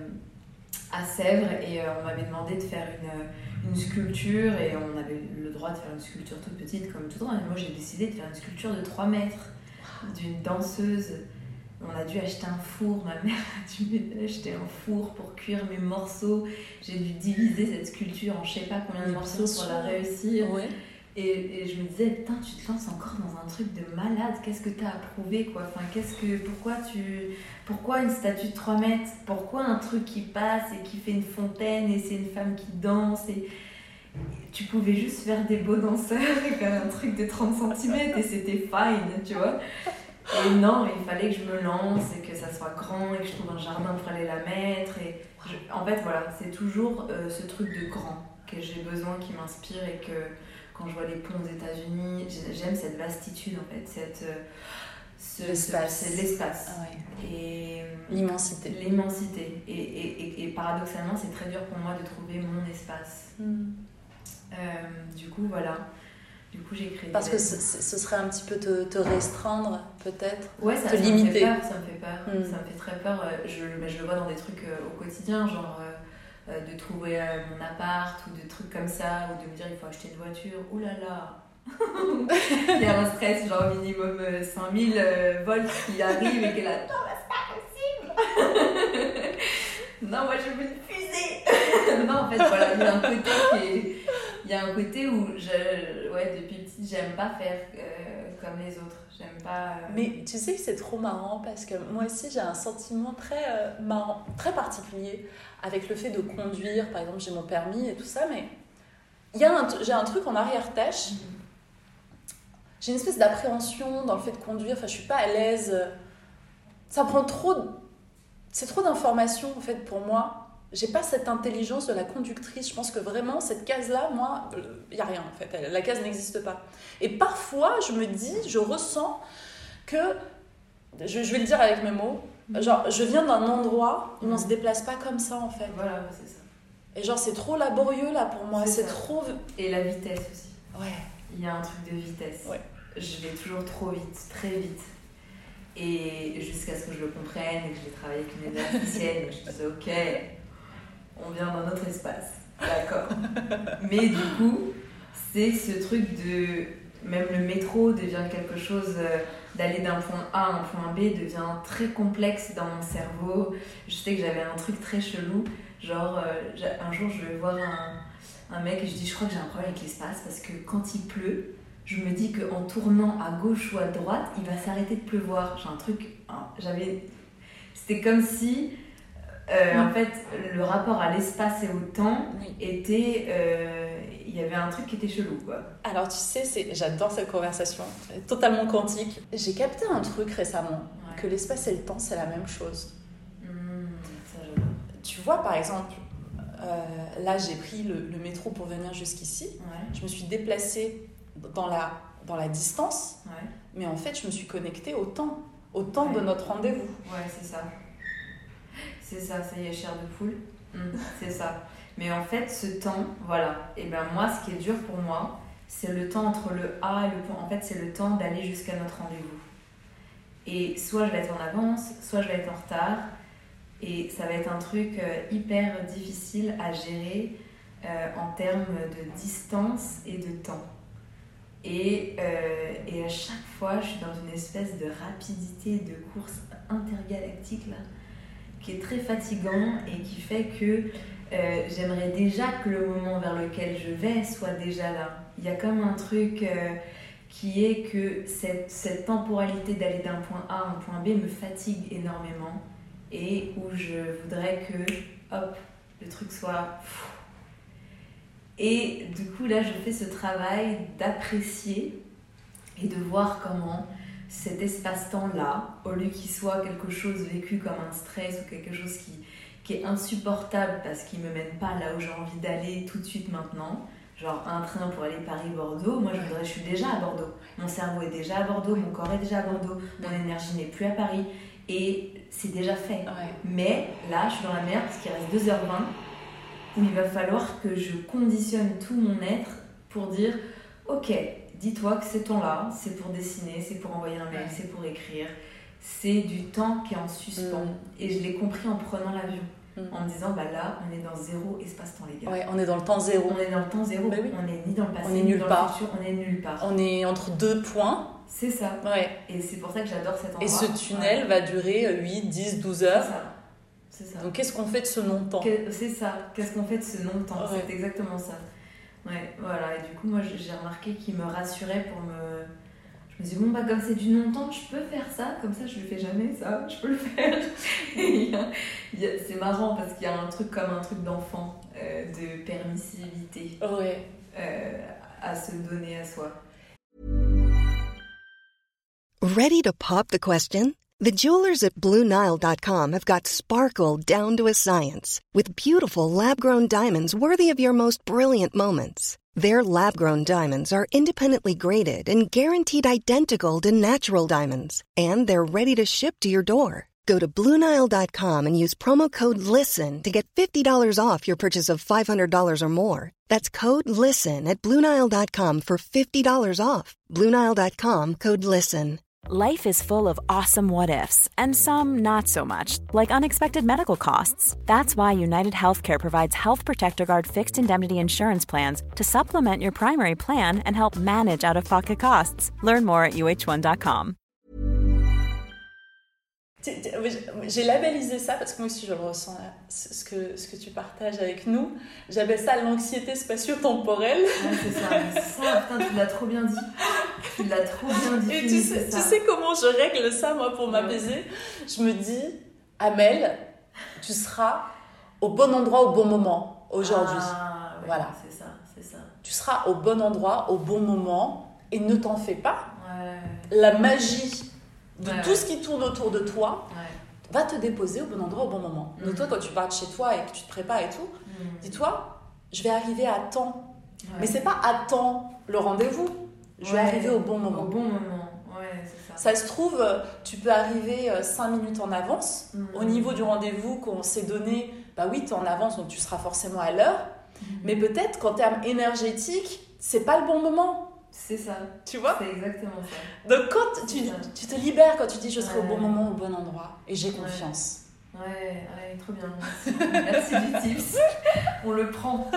à Sèvres, et on m'avait demandé de faire une sculpture, et on avait le droit de faire une sculpture toute petite comme tout le monde. Et moi, j'ai décidé de faire une sculpture de 3 mètres d'une danseuse. On a dû acheter un four, ma mère a dû acheter un four pour cuire mes morceaux. J'ai dû diviser cette sculpture en je sais pas combien de morceaux pour la réussir. Ouais. Et je me disais, putain, tu te lances encore dans un truc de malade, qu'est-ce que t'as à prouver, quoi. Enfin, pourquoi une statue de 3 mètres? Pourquoi un truc qui passe et qui fait une fontaine et c'est une femme qui danse et tu pouvais juste faire des beaux danseurs et faire un truc de 30 cm et c'était fine, tu vois. Et non, il fallait que je me lance et que ça soit grand et que je trouve un jardin pour aller la mettre. En fait, voilà, c'est toujours ce truc de grand que j'ai besoin, qui m'inspire, et que quand je vois les ponts aux États-Unis, j'aime cette vastitude, en fait, l'espace. C'est l'espace. Ah ouais. Et l'immensité. Et paradoxalement, c'est très dur pour moi de trouver mon espace. Du coup, voilà. Du coup, j'ai créé. Parce que ce serait un petit peu te restreindre, peut-être. Ouais, te limiter. Ça me fait peur. Ça me fait très peur. Je le vois dans des trucs au quotidien, genre de trouver mon appart ou des trucs comme ça, ou de me dire il faut acheter une voiture. Ouh là là. Il y a un stress, genre minimum 5000 volts qui arrive et qui est là. Non, c'est pas possible. Non, moi je veux une fusée. Non, en fait, voilà, il y a un côté où depuis petite, j'aime pas faire comme les autres. J'aime pas. Mais tu sais que c'est trop marrant parce que moi aussi j'ai un sentiment très marrant, très particulier avec le fait de conduire. Par exemple, j'ai mon permis et tout ça, mais j'ai un truc en arrière-tâche. J'ai une espèce d'appréhension dans le fait de conduire. Enfin, je suis pas à l'aise. Ça prend trop. C'est trop d'informations en fait pour moi. J'ai pas cette intelligence de la conductrice. Je pense que vraiment cette case-là, moi, il y a rien en fait. La case n'existe pas. Et parfois, je ressens que, je vais le dire avec mes mots, genre je viens d'un endroit où on se déplace pas comme ça en fait. Voilà, c'est ça. Et genre c'est trop laborieux là pour moi. C'est trop. Et la vitesse aussi. Ouais. Il y a un truc de vitesse. Ouais. Je vais toujours trop vite, très vite. Et jusqu'à ce que je le comprenne et que j'ai travaillé avec une énergéticienne, je disais ok, on vient d'un autre espace, d'accord. Mais du coup, c'est ce truc de... Même le métro devient quelque chose... D'aller d'un point A à un point B devient très complexe dans mon cerveau. Je sais que j'avais un truc très chelou. Genre, un jour, je vais voir un mec et je dis, je crois que j'ai un problème avec l'espace parce que quand il pleut, je me dis qu'en tournant à gauche ou à droite, il va s'arrêter de pleuvoir. J'ai un truc... C'était comme si... En fait, le rapport à l'espace et au temps était... Il y avait un truc qui était chelou, quoi. Alors, tu sais, j'adore cette conversation, totalement quantique. J'ai capté un truc récemment, que l'espace et le temps, c'est la même chose. Ça, j'adore. Tu vois, par exemple, là, j'ai pris le métro pour venir jusqu'ici. Ouais. Je me suis déplacée dans la distance, mais en fait, je me suis connectée au temps de notre rendez-vous. Ouais, c'est ça. C'est ça, ça y est, chair de poule. C'est ça. Mais en fait, ce temps, voilà. Et ben moi, ce qui est dur pour moi, c'est le temps entre le A et le point. En fait, c'est le temps d'aller jusqu'à notre rendez-vous. Et soit je vais être en avance, soit je vais être en retard. Et ça va être un truc hyper difficile à gérer en termes de distance et de temps. Et à chaque fois, je suis dans une espèce de rapidité de course intergalactique là, qui est très fatigant et qui fait que j'aimerais déjà que le moment vers lequel je vais soit déjà là. Il y a comme un truc qui est que cette temporalité d'aller d'un point A à un point B me fatigue énormément et où je voudrais que, hop, le truc soit... Et du coup, là, je fais ce travail d'apprécier et de voir comment cet espace-temps-là, au lieu qu'il soit quelque chose vécu comme un stress ou quelque chose qui est insupportable parce qu'il ne me mène pas là où j'ai envie d'aller tout de suite maintenant, genre un train pour aller Paris-Bordeaux, moi je suis déjà à Bordeaux. Mon cerveau est déjà à Bordeaux, mon corps est déjà à Bordeaux, mon énergie n'est plus à Paris et c'est déjà fait. Ouais. Mais là, je suis dans la merde parce qu'il reste 2h20 où il va falloir que je conditionne tout mon être pour dire ok, dis-toi que ce temps-là, c'est pour dessiner, c'est pour envoyer un mail, c'est pour écrire, c'est du temps qui est en suspens. Et je l'ai compris en prenant l'avion. En me disant, bah là, on est dans zéro espace-temps, les gars. Ouais, on est dans le temps zéro. On est dans le temps zéro. Bah oui. On est ni dans le passé, on est ni nulle dans part. le futur, on est nulle part. On est entre 2 points. C'est ça. Ouais. Et c'est pour ça que j'adore cet endroit. Et ce tunnel va durer 8, 10, 12 heures. C'est ça. Donc qu'est-ce qu'on fait de ce non-temps ? C'est ça. Qu'est-ce qu'on fait de ce non-temps ? Ouais. C'est exactement ça. Ouais, voilà. Et du coup, moi, j'ai remarqué qu'il me rassurait pour me... Je me dis, bon, bah, comme c'est du non-temps, je peux faire ça. Comme ça, je le fais jamais, ça. Je peux le faire. C'est marrant parce qu'il y a un truc comme un truc d'enfant, de permissivité à se donner à soi. Ready to pop the question? The jewelers at BlueNile.com have got sparkle down to a science with beautiful lab-grown diamonds worthy of your most brilliant moments. Their lab-grown diamonds are independently graded and guaranteed identical to natural diamonds, and they're ready to ship to your door. Go to BlueNile.com and use promo code LISTEN to get $50 off your purchase of $500 or more. That's code LISTEN at BlueNile.com for $50 off. BlueNile.com, code LISTEN. Life is full of awesome what-ifs, and some not so much, like unexpected medical costs. That's why United Healthcare provides Health Protector Guard fixed indemnity insurance plans to supplement your primary plan and help manage out-of-pocket costs. Learn more at uh1.com. J'ai labellisé ça parce que moi aussi je le ressens là, ce que tu partages avec nous. J'appelle ça l'anxiété spatio-temporelle. Ouais, c'est ça, putain, tu l'as trop bien dit. Tu l'as trop bien dit. Et tu sais comment je règle ça, moi, pour m'apaiser ? Je me dis, Amel, tu seras au bon endroit au bon moment aujourd'hui. Ah, ouais, voilà. C'est ça. Tu seras au bon endroit au bon moment et ne t'en fais pas. Ouais. La magie de tout ce qui tourne autour de toi va te déposer au bon endroit au bon moment. Donc toi, quand tu pars de chez toi et que tu te prépares et tout, dis-toi, je vais arriver à temps. Ouais. Mais c'est pas à temps le rendez-vous. Je vais arriver au bon moment. Au bon moment, ouais, c'est ça. Ça se trouve, tu peux arriver 5 minutes en avance. Au niveau du rendez-vous qu'on s'est donné, bah oui, tu es en avance, donc tu seras forcément à l'heure. Mais peut-être qu'en termes énergétiques, c'est pas le bon moment. C'est ça. Tu vois ? C'est exactement ça. Donc quand tu te libères, quand tu dis je serai au bon moment, au bon endroit, et j'ai confiance. Ouais, trop bien. Merci du tips. On le prend.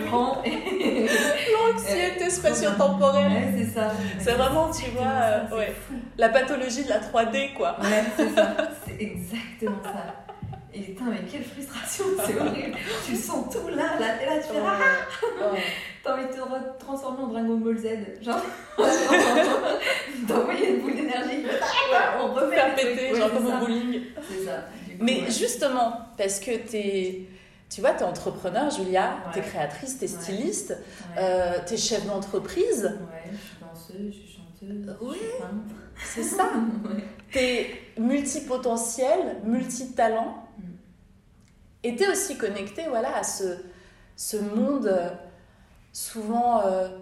L'anxiété spatio-temporelle. Ouais, c'est ça. C'est vraiment, tu vois, la pathologie de la 3D, quoi. Ouais, c'est ça. C'est exactement ça. Et putain, mais quelle frustration, c'est horrible. Tu sens tout là, et là tu fais t'as envie de te transformer en Dragon Ball Z. Genre, d'envoyer une boule d'énergie. On refait faire péter, genre comme au bowling. C'est ça. Mais justement, parce que tu vois, t'es entrepreneur, Julia, t'es créatrice, t'es styliste, t'es chef d'entreprise. Ouais, je suis danseuse, je suis chanteuse, je suis peintre. C'est ça. T'es multipotentiel, multitalent. Et t'es aussi connectée, à ce monde souvent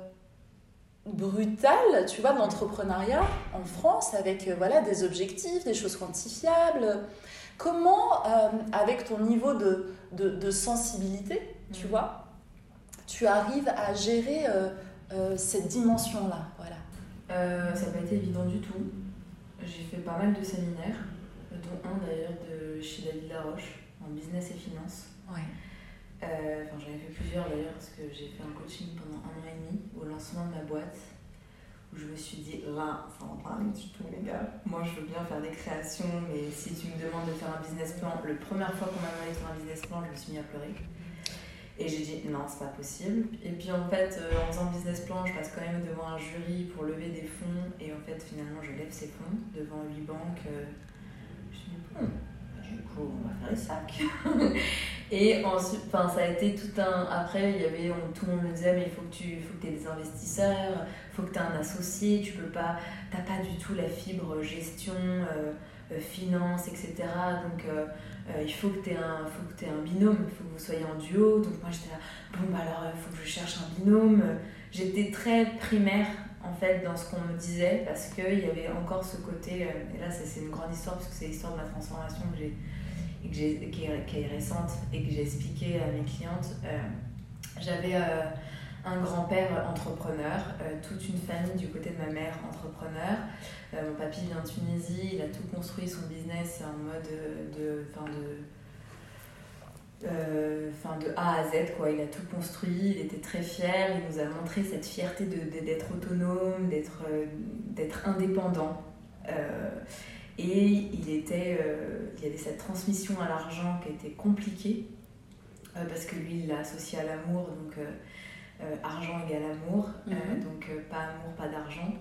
brutal, tu vois, de l'entrepreneuriat en France, avec des objectifs, des choses quantifiables. Comment, avec ton niveau de sensibilité, tu vois, tu arrives à gérer cette dimension-là, Ça n'a pas été évident du tout. J'ai fait pas mal de séminaires, dont un d'ailleurs chez David Laroche, en business et finance. J'en avais fait plusieurs d'ailleurs, parce que j'ai fait un coaching pendant 1 an et demi au lancement de ma boîte, où je me suis dit, là, ça en parle du tout, les gars. Moi, je veux bien faire des créations, mais si tu me demandes de faire un business plan, la première fois qu'on m'a demandé de faire un business plan, je me suis mis à pleurer. Et j'ai dit, non, c'est pas possible. Et puis en fait, en faisant le business plan, je passe quand même devant un jury pour lever des fonds. Et en fait, finalement, je lève ces fonds devant 8 banques. Je me suis dit, du coup, on va faire les sacs. Et ensuite, ça a été tout un... Après, tout le monde me disait, mais il faut que tu aies des investisseurs, il faut que tu aies un associé, t'as pas du tout la fibre gestion, finance, etc. Donc, il faut que tu aies un binôme, il faut que vous soyez en duo. Donc moi j'étais là, bon bah alors il faut que je cherche un binôme. J'étais très primaire en fait dans ce qu'on me disait parce qu'il y avait encore ce côté, et là c'est une grande histoire parce que c'est l'histoire de ma transformation qui est récente et que j'ai expliqué à mes clientes. J'avais un grand-père entrepreneur, toute une famille du côté de ma mère entrepreneur. Mon papy vient de Tunisie, il a tout construit son business en mode de A à Z, quoi. Il a tout construit, il était très fier, il nous a montré cette fierté d'être autonome, d'être indépendant. Et il y avait cette transmission à l'argent qui était compliquée, parce que lui il l'a associé à l'amour, donc argent égale amour, donc pas amour, pas d'argent.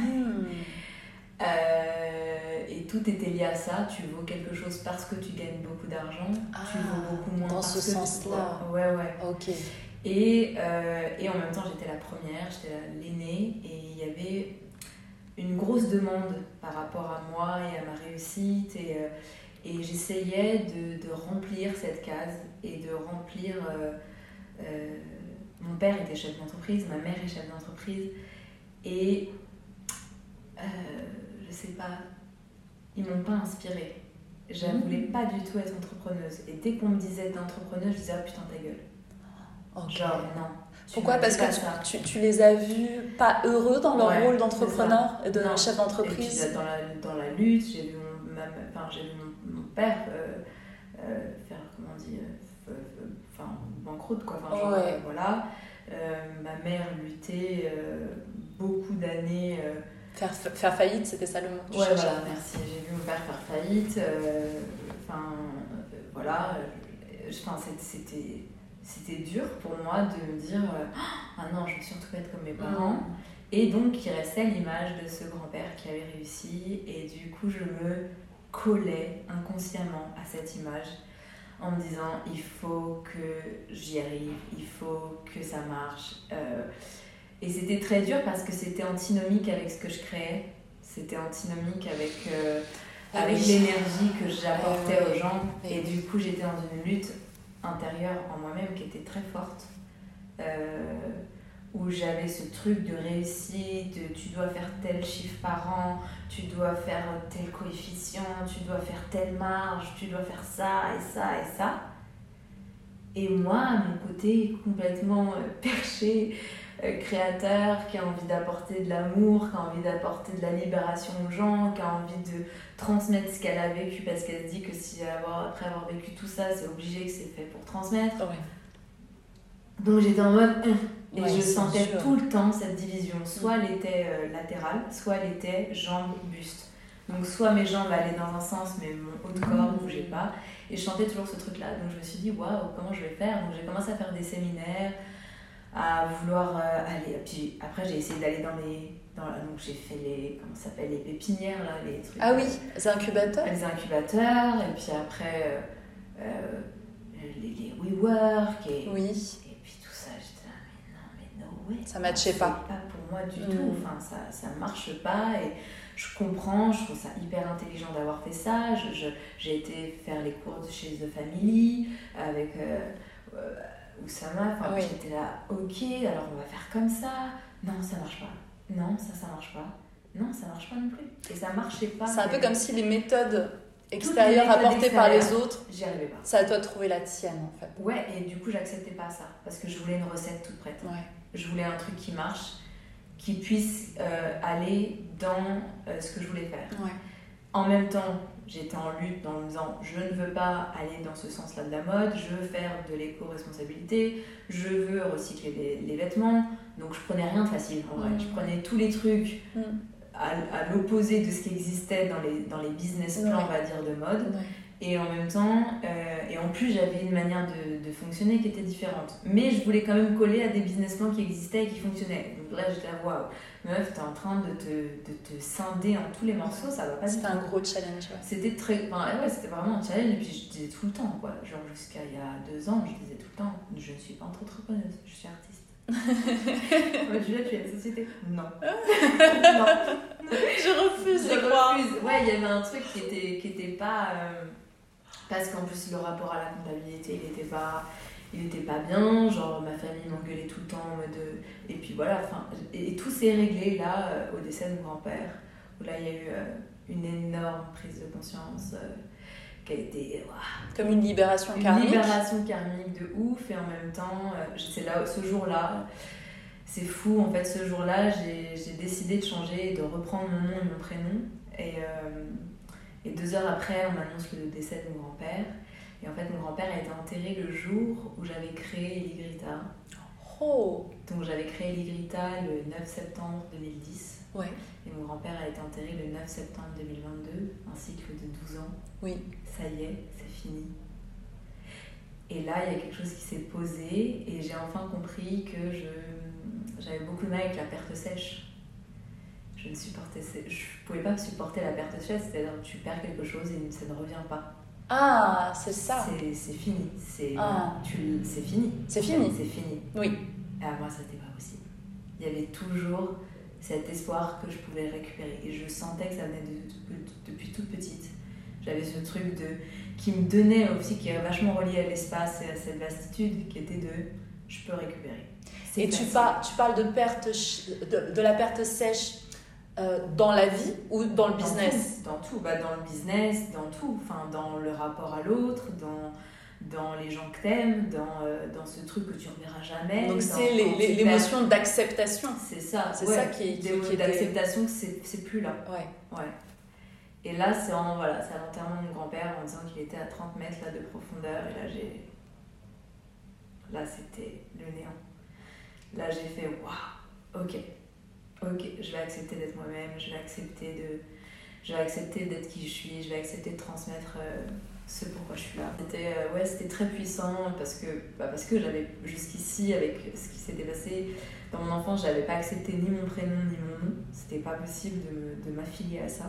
Et tout était lié à ça. Tu vaux quelque chose parce que tu gagnes beaucoup d'argent, tu vaux beaucoup moins dans parce ce que sens-là. Ouais. Ok. Et en même temps j'étais la première, j'étais l'aînée, et il y avait une grosse demande par rapport à moi et à ma réussite, et j'essayais de remplir cette case et de remplir... mon père était chef d'entreprise, ma mère est chef d'entreprise, et je sais pas, ils m'ont pas inspirée. Je voulais pas du tout être entrepreneuse, et dès qu'on me disait d'entrepreneuse, je disais oh putain ta gueule. Okay. Genre non. Pourquoi ? Parce que tu les as vus pas heureux dans leur rôle d'entrepreneur, de chef d'entreprise. Et puis, dans la lutte, j'ai vu mon père faire, comment on dit, banqueroute, quoi. Voilà. Ma mère luttait beaucoup d'années. Faire faillite, c'était ça le mot que tu cherchais. Voilà, merci. J'ai vu mon père faire faillite. Voilà. C'était dur pour moi de me dire ah non, je veux surtout pas être comme mes parents. Et donc il restait l'image de ce grand-père qui avait réussi, et du coup je me collais inconsciemment à cette image en me disant il faut que j'y arrive, il faut que ça marche. Et c'était très dur parce que c'était antinomique avec ce que je créais, c'était antinomique avec l'énergie que j'apportais aux gens, et du coup j'étais dans une lutte intérieure en moi-même qui était très forte, où j'avais ce truc de réussite, tu dois faire tel chiffre par an, tu dois faire tel coefficient, tu dois faire telle marge, tu dois faire ça et ça et ça. Et moi, mon côté complètement perché, créateur, qui a envie d'apporter de l'amour, qui a envie d'apporter de la libération aux gens, qui a envie de transmettre ce qu'elle a vécu, parce qu'elle se dit que après avoir vécu tout ça, c'est obligé que c'est fait pour transmettre. Donc j'étais en mode... Et je sentais tout le temps cette division. Soit elle était latérale, soit elle était jambe-buste. Donc soit mes jambes allaient dans un sens, mais mon haut de corps ne bougeait pas. Et je sentais toujours ce truc-là. Donc je me suis dit, waouh, comment je vais faire ? Donc j'ai commencé à faire des séminaires, à vouloir aller... Puis après, j'ai essayé d'aller donc j'ai fait les pépinières, là, les trucs... Ah oui, les incubateurs. Les incubateurs, et puis après, les WeWork, et puis tout ça, j'étais là, mais non, mais no way. Ça matchait pas. C'est pas pour moi du tout, enfin, ça marche pas, et je comprends, je trouve ça hyper intelligent d'avoir fait ça. J'ai été faire les cours chez The Family, avec... Oussama, j'étais là, ok, alors on va faire comme ça. Non, ça marche pas. Non, ça marche pas. Non, ça marche pas non plus. Et ça marchait pas. C'est un peu comme si les méthodes extérieures apportées par les autres, j'y arrivais pas. C'est à toi de trouver la tienne en fait. Ouais, et du coup, j'acceptais pas ça. Parce que je voulais une recette toute prête. Ouais. Je voulais un truc qui marche, qui puisse aller dans ce que je voulais faire. Ouais. En même temps, j'étais en lutte en me disant je ne veux pas aller dans ce sens-là de la mode, je veux faire de l'éco-responsabilité, je veux recycler les vêtements. Donc je prenais rien de facile en vrai. Je prenais tous les trucs à l'opposé de ce qui existait dans les business plans, on va dire, de mode. Ouais. Et en même temps, et en plus j'avais une manière de fonctionner qui était différente. Mais je voulais quand même coller à des business plans qui existaient et qui fonctionnaient. Donc là j'étais là, waouh, meuf, t'es en train de te scinder en tous les morceaux, ça va pas. C'était un gros challenge. Ouais. C'était c'était vraiment un challenge, et puis je disais tout le temps, quoi. Genre jusqu'à il y a 2 ans, je disais tout le temps, je ne suis pas entrepreneuse, je suis artiste. Julia, tu es la société ? Non. Non. Je refuse de croire. Ouais, il y avait un truc qui était pas... Parce qu'en plus, le rapport à la comptabilité, il était pas bien. Genre, ma famille m'engueulait tout le temps en mode... Et puis voilà, et tout s'est réglé là, au décès de mon grand-père. Où là, il y a eu une énorme prise de conscience qui a été... Comme une libération karmique. Une libération karmique de ouf. Et en même temps, c'est là, ce jour-là... C'est fou, en fait, ce jour-là, j'ai décidé de changer, de reprendre mon nom et mon prénom. Et 2 heures après, on m'annonce le décès de mon grand-père. Et en fait, mon grand-père a été enterré le jour où j'avais créé Eligrita. Oh. Donc j'avais créé Eligrita le 9 septembre 2010. Ouais. Et mon grand-père a été enterré le 9 septembre 2022, un cycle de 12 ans. Oui. Ça y est, c'est fini. Et là, il y a quelque chose qui s'est posé et j'ai enfin compris que j'avais beaucoup de mal avec la perte sèche. Je pouvais pas supporter la perte sèche, c'est-à-dire que tu perds quelque chose et ça ne revient pas. Ah, c'est ça. C'est fini. C'est fini. C'est fini. C'est fini. Oui. Et à moi, ça n'était pas possible. Il y avait toujours cet espoir que je pouvais récupérer. Et je sentais que ça venait depuis toute petite. J'avais ce truc qui me donnait aussi, qui est vachement relié à l'espace et à cette vastitude, qui était je peux récupérer. Et tu parles de la perte sèche dans la vie ou dans le business? Dans tout. Dans le business, dans tout. Enfin, dans le rapport à l'autre, dans les gens que t'aimes, dans ce truc que tu ne reverras jamais. Donc c'est l'émotion d'acceptation. C'est ça. C'est ça qui est d'acceptation que c'est plus là. Ouais. Et là, c'est à l'enterrement de mon grand-père en disant qu'il était à 30 mètres là, de profondeur. Et là, c'était le néant. Là, j'ai fait waouh, ok, je vais accepter d'être moi-même, je vais accepter d'être qui je suis, je vais accepter de transmettre ce pourquoi je suis là. C'était très puissant parce que j'avais jusqu'ici, avec ce qui s'était passé dans mon enfance, j'avais pas accepté ni mon prénom ni mon nom. C'était pas possible de m'affilier à ça.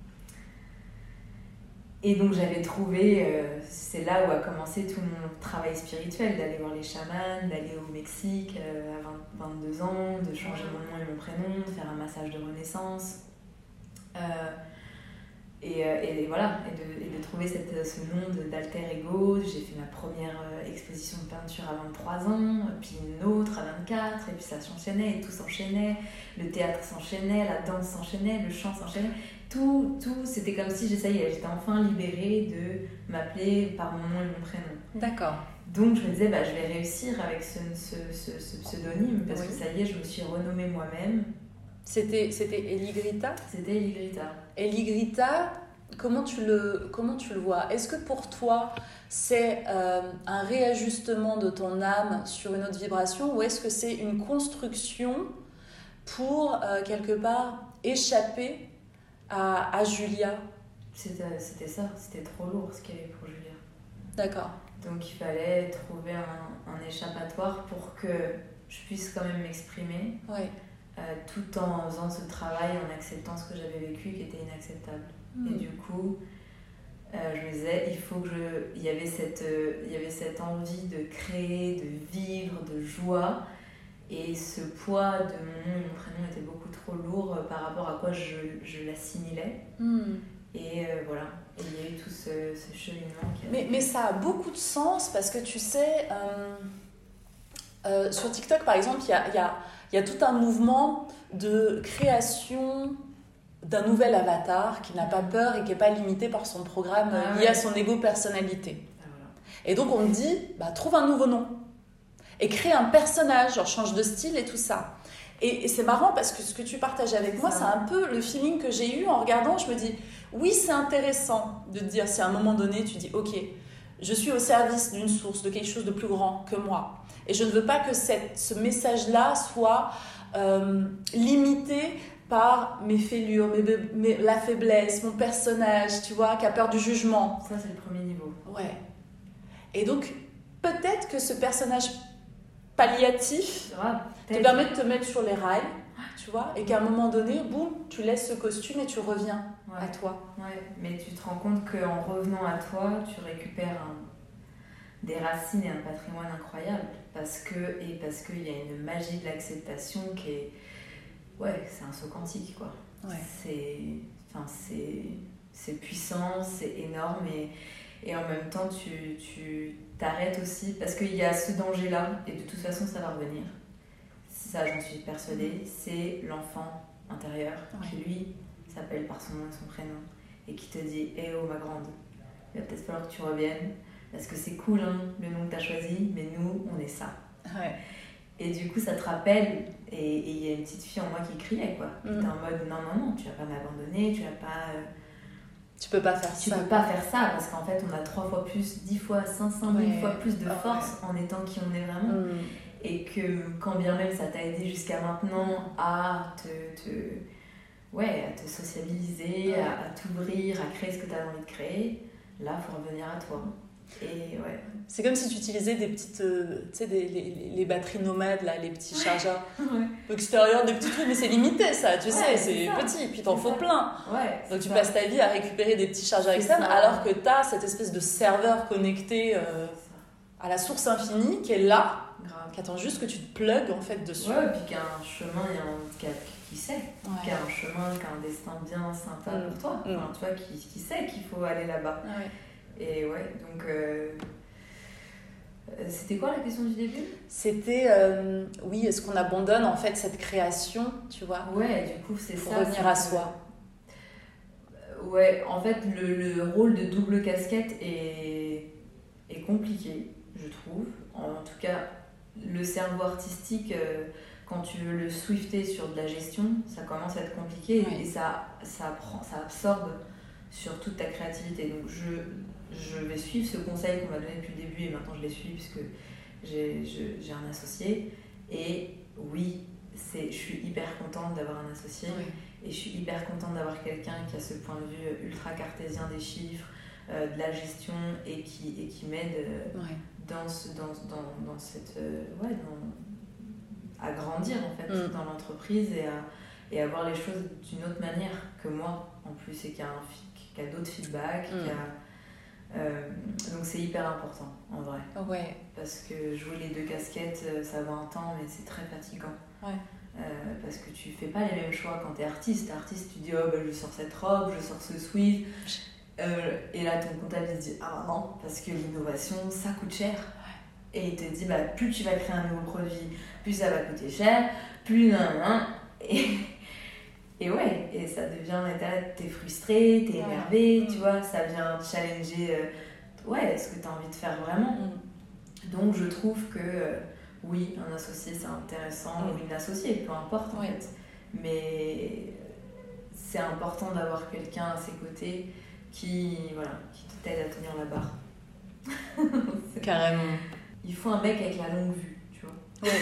Et donc j'avais trouvé, c'est là où a commencé tout mon travail spirituel, d'aller voir les chamans, d'aller au Mexique à 22 ans, de changer mon nom et mon prénom, de faire un massage de renaissance. Et voilà, et de trouver ce monde d'alter ego. J'ai fait ma première exposition de peinture à 23 ans, puis une autre à 24, et puis ça s'enchaînait, et tout s'enchaînait. Le théâtre s'enchaînait, la danse s'enchaînait, le chant s'enchaînait. Tout, c'était comme si j'étais enfin libérée de m'appeler par mon nom et mon prénom. D'accord. Donc je me disais, je vais réussir avec ce pseudonyme, parce que ça y est, je me suis renommée moi-même. C'était Eligrita? C'était Eligrita. Eligrita, comment tu le vois? Est-ce que pour toi, c'est un réajustement de ton âme sur une autre vibration, ou est-ce que c'est une construction pour, quelque part, échapper à Julia? C'était ça, c'était trop lourd ce qu'il y avait pour Julia. D'accord. Donc il fallait trouver un échappatoire pour que je puisse quand même m'exprimer, tout en faisant ce travail, en acceptant ce que j'avais vécu qui était inacceptable. Et du coup, je me disais, il y avait cette envie de créer, de vivre, de joie. Et ce poids de mon nom et mon prénom était beaucoup trop lourd par rapport à quoi je l'assimilais. Et voilà, et il y a eu tout ce cheminement qui a... Mais ça a beaucoup de sens parce que tu sais, sur TikTok par exemple, il y a tout un mouvement de création d'un nouvel avatar qui n'a pas peur et qui n'est pas limité par son programme lié à son ego-personnalité. Voilà. Et donc on me dit, trouve un nouveau nom. Et crée un personnage, genre change de style et tout ça. Et c'est marrant parce que ce que tu partages avec moi, c'est un peu le feeling que j'ai eu en regardant. Je me dis, oui, c'est intéressant de te dire si à un moment donné, tu dis, ok, je suis au service d'une source, de quelque chose de plus grand que moi. Et je ne veux pas que ce message-là soit limité par mes fêlures, la faiblesse, mon personnage, tu vois, qui a peur du jugement. Ça, c'est le premier niveau. Ouais. Et donc, peut-être que ce personnage palliatif te permet de te mettre sur les rails, tu vois, et qu'à un moment donné, boum, tu laisses ce costume et tu reviens à toi. Ouais, mais tu te rends compte qu'en revenant à toi, tu récupères des racines et un patrimoine incroyable, parce qu'il y a une magie de l'acceptation qui est... Ouais, c'est un saut quantique, quoi. Ouais. C'est puissant, c'est énorme, Et en même temps, tu t'arrêtes aussi parce qu'il y a ce danger-là et de toute façon, ça va revenir. Ça, j'en suis persuadée. C'est l'enfant intérieur qui, lui, s'appelle par son nom et son prénom et qui te dit « Eh oh, ma grande, il va peut-être falloir que tu reviennes parce que c'est cool, hein, le nom que tu as choisi, mais nous, on est ça. » Et du coup, ça te rappelle, et il y a une petite fille en moi qui criait, quoi. Qui était en mode, non, tu vas pas m'abandonner, tu vas pas... Tu peux pas faire tu ça. peux pas faire ça, parce qu'en fait, on a 3 fois plus, 10 fois, 500 000 fois plus de force en étant qui on est vraiment. Et que, quand bien même ça t'a aidé jusqu'à maintenant à te sociabiliser, à t'ouvrir, à créer ce que tu as envie de créer, là, il faut revenir à toi. Et c'est comme si tu utilisais des petites, tu sais, les batteries nomades, là, les petits chargeurs extérieurs, des petits trucs, mais c'est limité ça, tu sais, c'est petit, puis t'en faut plein. Donc tu passes ta vie à récupérer des petits chargeurs externes, alors que t'as cette espèce de serveur connecté à la source infinie qui est là, qui attend juste que tu te plugues en fait dessus. Et puis qu'il y a un chemin, qui sait, qu'il y a un chemin, qui a un destin bien sympa pour toi, enfin, tu vois, qui sait qu'il faut aller là-bas. Et donc c'était quoi la question du début ? C'était oui, est-ce qu'on abandonne en fait cette création, tu vois ? Du coup c'est pour ça. Pour revenir à soi. En fait le rôle de double casquette est compliqué, je trouve. En tout cas, le cerveau artistique, quand tu veux le swifter sur de la gestion, ça commence à être compliqué et ça absorbe sur toute ta créativité. Donc je vais suivre ce conseil qu'on m'a donné depuis le début et maintenant je les suis puisque j'ai un associé. Et oui, je suis hyper contente d'avoir un associé et je suis hyper contente d'avoir quelqu'un qui a ce point de vue ultra cartésien des chiffres, de la gestion et qui m'aide dans cette à grandir en fait dans l'entreprise et à voir les choses d'une autre manière que moi en plus et qui a d'autres feedbacks, donc c'est hyper important en vrai. Parce que jouer les deux casquettes, ça va un temps mais c'est très fatigant. Parce que tu fais pas les mêmes choix quand t'es artiste. Tu dis je sors cette robe, je sors ce sweat. Et là ton comptable il se dit non, parce que l'innovation ça coûte cher. Et il te dit plus tu vas créer un nouveau produit, plus ça va coûter cher, plus et ça devient t'es frustré, t'es énervé, tu vois, ça vient challenger ce que t'as envie de faire vraiment. Donc je trouve que oui, un associé c'est intéressant, ou une associée, peu importe en fait, mais c'est important d'avoir quelqu'un à ses côtés qui t'aide à tenir la barre. Carrément. Il faut un mec avec la longue vue, tu vois.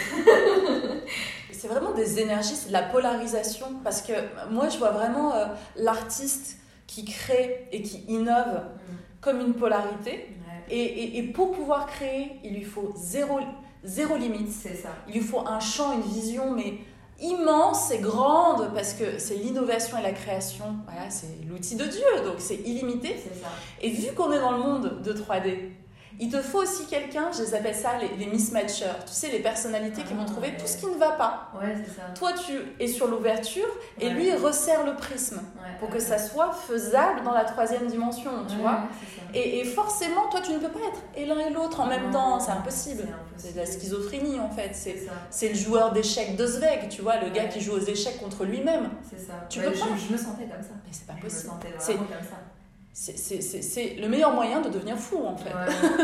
C'est vraiment des énergies, c'est de la polarisation, parce que moi je vois vraiment l'artiste qui crée et qui innove comme une polarité, et pour pouvoir créer, il lui faut zéro limite. C'est ça. Il lui faut un champ, une vision, mais immense et grande, parce que c'est l'innovation et la création, c'est l'outil de Dieu, donc c'est illimité. C'est ça. Et vu qu'on est dans le monde de 3D, il te faut aussi quelqu'un, je les appelle ça les mismatchers, tu sais, les personnalités qui vont trouver tout ce qui ne va pas. C'est ça. Toi, tu es sur l'ouverture et lui, il resserre le prisme pour que ça soit faisable dans la 3e dimension, tu vois. Et forcément, toi, tu ne peux pas être et l'un et l'autre en même temps, c'est impossible. C'est de la schizophrénie, en fait. C'est le joueur d'échecs de Zweig, tu vois, le gars qui joue aux échecs contre lui-même. C'est ça. Tu peux pas. Je me sentais comme ça. Mais c'est pas possible. Je me sentais vraiment comme ça. C'est le meilleur moyen de devenir fou en fait.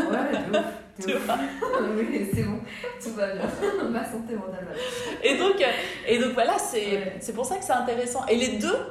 De ouf. Oui, c'est bon, tout va bien. Ma santé mentale va bien. Et donc voilà, c'est pour ça que c'est intéressant. Et les deux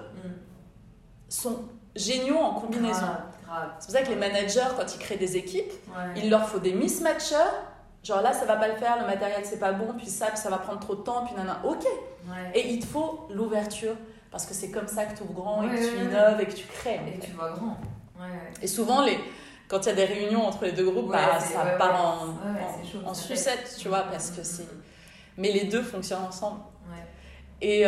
sont géniaux en combinaison. Grave. C'est pour ça que les managers, quand ils créent des équipes, il leur faut des mismatchers. Genre là, ça va pas le faire, le matériel c'est pas bon, puis ça va prendre trop de temps, puis nanana. Ok. Et il te faut l'ouverture. Parce que c'est comme ça que tu ouvres grand et que tu innoves et que tu crées. Et que tu vois grand. Et souvent, quand il y a des réunions entre les deux groupes, ça part en sucette, tu vois, parce que c'est... Mais les deux fonctionnent ensemble. Et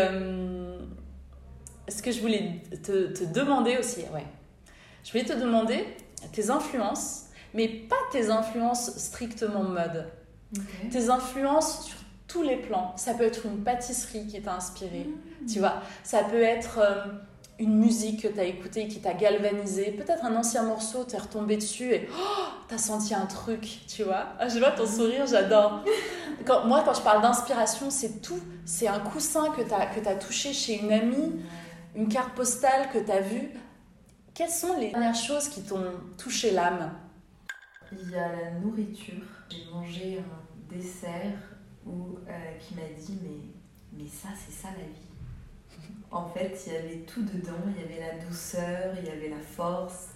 ce que je voulais te demander aussi, je voulais te demander tes influences, mais pas tes influences strictement mode. Tes influences sur tous les plans. Ça peut être une pâtisserie qui t'a inspiré, tu vois. Ça peut être une musique que tu as écoutée qui t'a galvanisé, peut-être un ancien morceau, t'es retombé dessus et t'as senti un truc, tu vois. Je vois ton sourire, j'adore. Quand je parle d'inspiration, c'est tout. C'est un coussin que t'as touché chez une amie, une carte postale que t'as vue. Quelles sont les dernières choses qui t'ont touché l'âme? Il y a la nourriture. J'ai mangé un dessert qui m'a dit mais ça, c'est ça la vie. En fait, il y avait tout dedans, il y avait la douceur, il y avait la force.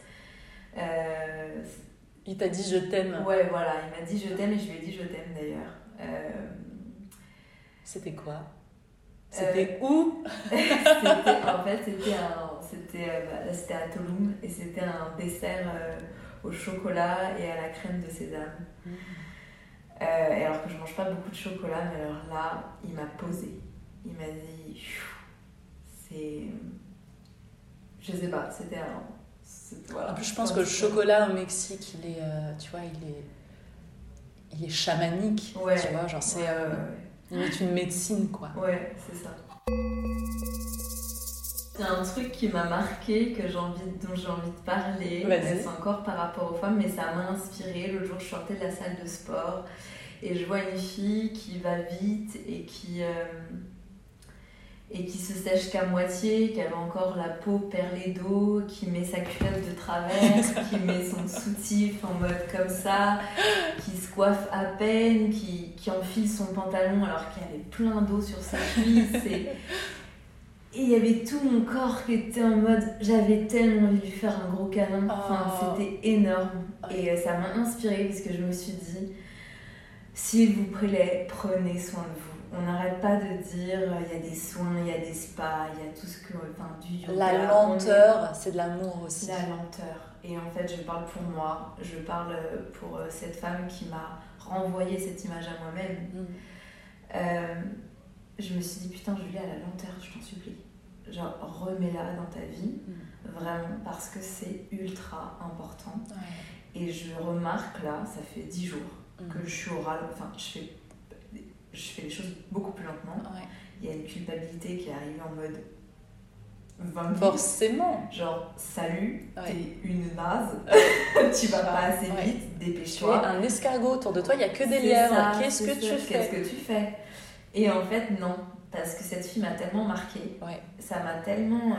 Il t'a dit je t'aime. Ouais, voilà, il m'a dit je t'aime et je lui ai dit je t'aime d'ailleurs. C'était quoi? C'était où? C'était à Tulum et c'était un dessert au chocolat et à la crème de sésame. Et alors que je mange pas beaucoup de chocolat, mais alors là, il m'a posé. Il m'a dit... Je sais pas, voilà. En plus, je pense que le chocolat au Mexique, il est, tu vois, il est chamanique. Ouais. Tu vois, genre c'est limite une médecine, quoi. Ouais, c'est ça. C'est un truc qui m'a marqué, dont j'ai envie de parler. C'est encore par rapport aux femmes, mais ça m'a inspirée. L'autre jour, je sortais de la salle de sport et je vois une fille qui va vite et qui se sèche qu'à moitié, qui avait encore la peau perlée d'eau, qui met sa culotte de travers, qui met son soutif en mode comme ça, qui se coiffe à peine, qui enfile son pantalon alors qu'il y avait plein d'eau sur sa cuisse. Et il y avait tout mon corps qui était en mode... J'avais tellement envie de lui faire un gros câlin. C'était énorme. Et ça m'a inspirée parce que je me suis dit, s'il vous plaît, prenez soin de vous. On n'arrête pas de dire il y a des soins, il y a des spas, il y a tout ce que... du yoga. La lenteur, c'est de l'amour aussi. La lenteur. Et en fait, je parle pour moi. Je parle pour cette femme qui m'a renvoyé cette image à moi-même. Je me suis dit, putain, Julia, la lenteur, je t'en supplie. Genre, remets-la dans ta vie. Vraiment, parce que c'est ultra important. Ouais. Et je remarque là, ça fait 10 jours que je suis orale. Enfin, je fais les choses beaucoup plus lentement. Ouais. Il y a une culpabilité qui est arrivée en mode 20 forcément. Genre, salut, t'es une naze, tu vas pas assez vite, dépêche-toi. Tu es un escargot, autour de toi, il n'y a que des lièvres. Qu'est-ce que tu fais? Et en fait, non, parce que cette fille m'a tellement marquée. Ouais. Ça m'a tellement...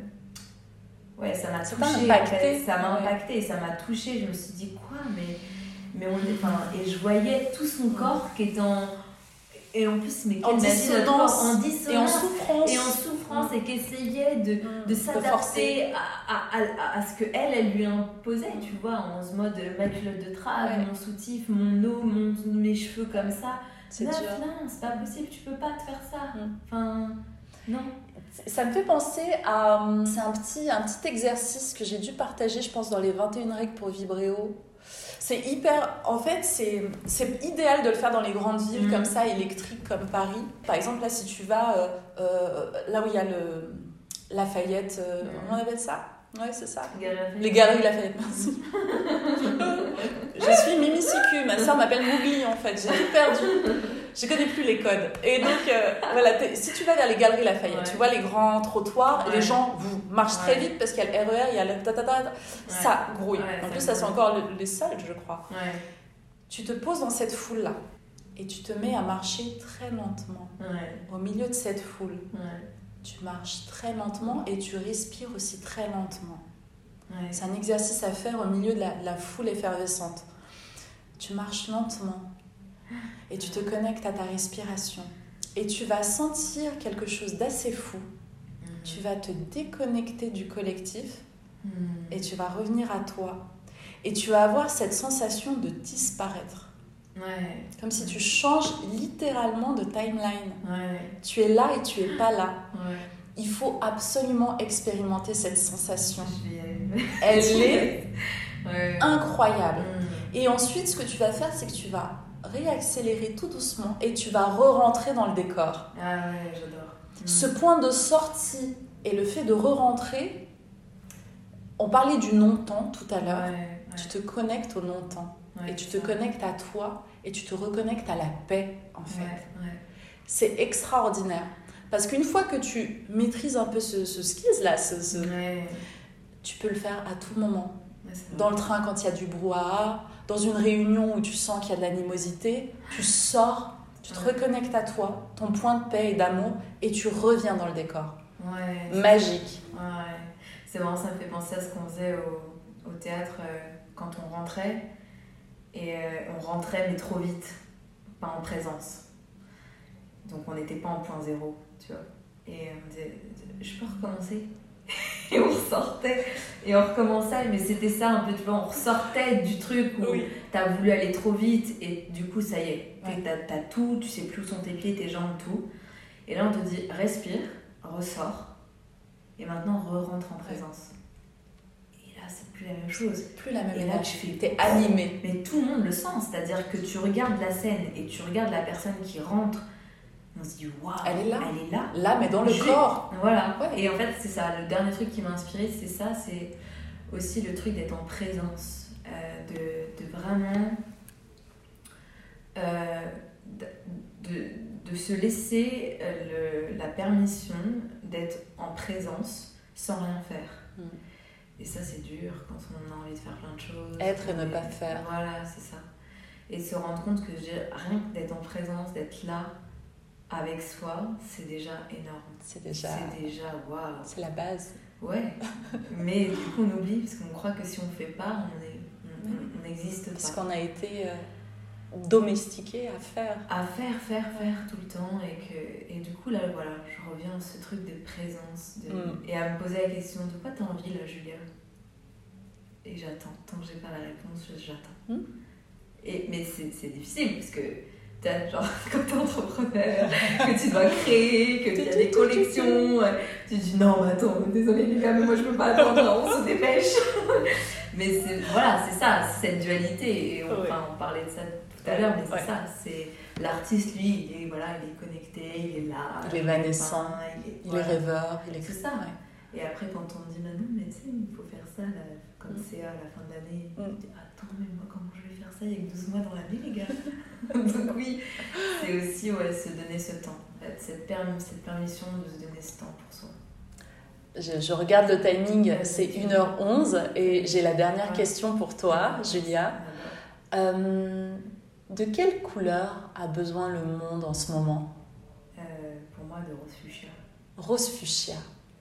ça m'a touchée. Ça m'a impacté, ça m'a touchée. Je me suis dit, quoi? Mais on est... Et je voyais tout son corps qui est en... Et en plus, mais en dissonance. Et en souffrance. Et qui essayait de s'adapter à ce qu'elle lui imposait, tu vois, en ce mode ma culotte de trave, mon soutif, mon eau, mes cheveux comme ça. C'est dur. Non, c'est pas possible, tu peux pas te faire ça. Enfin, non. Ça me fait penser à... C'est un petit exercice que j'ai dû partager, je pense, dans les 21 règles pour vibrer haut. C'est hyper... En fait, c'est idéal de le faire dans les grandes villes comme ça, électriques comme Paris. Par exemple, là, si tu vas là où il y a le Lafayette... on appelle ça? Ouais, c'est ça. Les Galeries Lafayette, merci. Je suis Mimi Siku, ma soeur m'appelle Mougli en fait, j'ai tout perdu. Je connais plus les codes. Et donc, voilà, si tu vas vers les Galeries Lafayette, tu vois les grands trottoirs, les gens marchent très vite parce qu'il y a le RER, il y a le ça grouille. En plus, ça c'est encore les soldes, je crois. Tu te poses dans cette foule-là et tu te mets à marcher très lentement au milieu de cette foule. Tu marches très lentement et tu respires aussi très lentement. C'est un exercice à faire au milieu de la foule effervescente. Tu marches lentement et tu te connectes à ta respiration. Et tu vas sentir quelque chose d'assez fou. Tu vas te déconnecter du collectif et tu vas revenir à toi. Et tu vas avoir cette sensation de disparaître. Comme si tu changes littéralement de timeline. Tu es là et tu es pas là. Il faut absolument expérimenter cette sensation. Elle est incroyable. Et ensuite, ce que tu vas faire, c'est que tu vas réaccélérer tout doucement et tu vas re-rentrer dans le décor. J'adore. Ce point de sortie et le fait de re-rentrer, on parlait du non-temps tout à l'heure. Tu te connectes au non-temps. Et tu te connectes à toi et tu te reconnectes à la paix en fait. C'est extraordinaire Parce qu'une fois que tu maîtrises un peu ce skills-là, tu peux le faire à tout moment. Ouais, dans le train quand il y a du brouhaha, dans une réunion où tu sens qu'il y a de l'animosité, tu sors, tu te reconnectes à toi, ton point de paix et d'amour, et tu reviens dans le décor. Ouais. Magique. Ouais. C'est marrant, ça me fait penser à ce qu'on faisait au théâtre quand on rentrait. Et on rentrait mais trop vite, pas en présence. Donc on n'était pas en point zéro, tu vois. Et on disait, je peux recommencer? Et on ressortait et on recommençait, mais c'était ça un peu, tu vois, on ressortait du truc où t'as voulu aller trop vite et du coup ça y est, t'as tout, tu sais plus où sont tes pieds, tes jambes, tout. Et là on te dit respire, ressors et maintenant re-rentre en présence. Et là c'est plus la même chose. Plus la même chose. Et là tu fais, t'es animé. Mais tout le monde le sent, c'est-à-dire que tu regardes la scène et tu regardes la personne qui rentre. On se dit, waouh, elle est là. Là, mais dans le corps. Voilà. Ouais. Et en fait, c'est ça. Le dernier truc qui m'a inspirée, c'est ça. C'est aussi le truc d'être en présence. De vraiment. De se laisser la permission d'être en présence sans rien faire. Et ça, c'est dur quand on a envie de faire plein de choses. Être et ne pas faire. Voilà, c'est ça. Et se rendre compte que rien que d'être en présence, d'être là, avec soi, c'est déjà énorme. C'est déjà waouh. C'est la base. Ouais. Mais du coup, on oublie parce qu'on croit que si on ne fait pas, on n'existe pas. Parce qu'on a été domestiqué à faire. À faire tout le temps. Et du coup, là, voilà, je reviens à ce truc de présence. Et à me poser la question, de quoi t'as envie là, Julia? Et j'attends. Tant que j'ai pas la réponse, j'attends. Mais c'est difficile parce que genre, quand t'es entrepreneur, que tu dois créer, que tu as des collections, tu dis non, mais attends, désolé les gars, mais moi je peux pas attendre, on se dépêche. Mais c'est ça, c'est cette dualité. Et on parlait de ça tout à l'heure, mais c'est ça. C'est l'artiste, lui, il est connecté, il est là. Il est évanescent, il est rêveur, il est tout ça. Ouais. Et après, quand on me dit, non, mais tu sais, il faut faire ça, là, comme c'est à la fin de l'année, on dit, attends, mais moi, comment je vais faire ça? Il y a que 12 mois dans l'année, les gars. Donc oui, c'est aussi se donner ce temps, en fait, cette permission de se donner ce temps pour soi. Je regarde le timing, c'est 1h11 et j'ai la dernière question pour toi, Julia. De quelle couleur a besoin le monde en ce moment? Pour moi, de rose fuchsia. Rose fuchsia.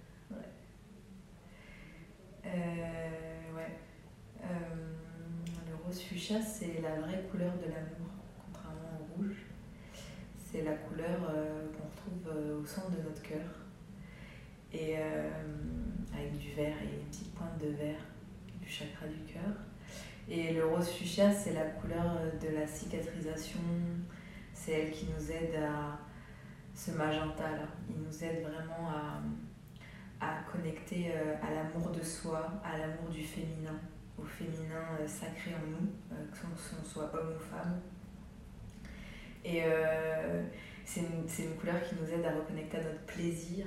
Le rose fuchsia, c'est la vraie couleur de l'amour, contrairement au rouge. C'est la couleur qu'on retrouve au centre de notre cœur. Et avec du vert et une petite pointe de vert du chakra du cœur. Et le rose fuchsia, c'est la couleur de la cicatrisation. C'est elle qui nous aide à ce magenta-là. Il nous aide vraiment à connecter à l'amour de soi, à l'amour du féminin, au féminin sacré en nous, que l'on soit homme ou femme. Et c'est une couleur qui nous aide à reconnecter à notre plaisir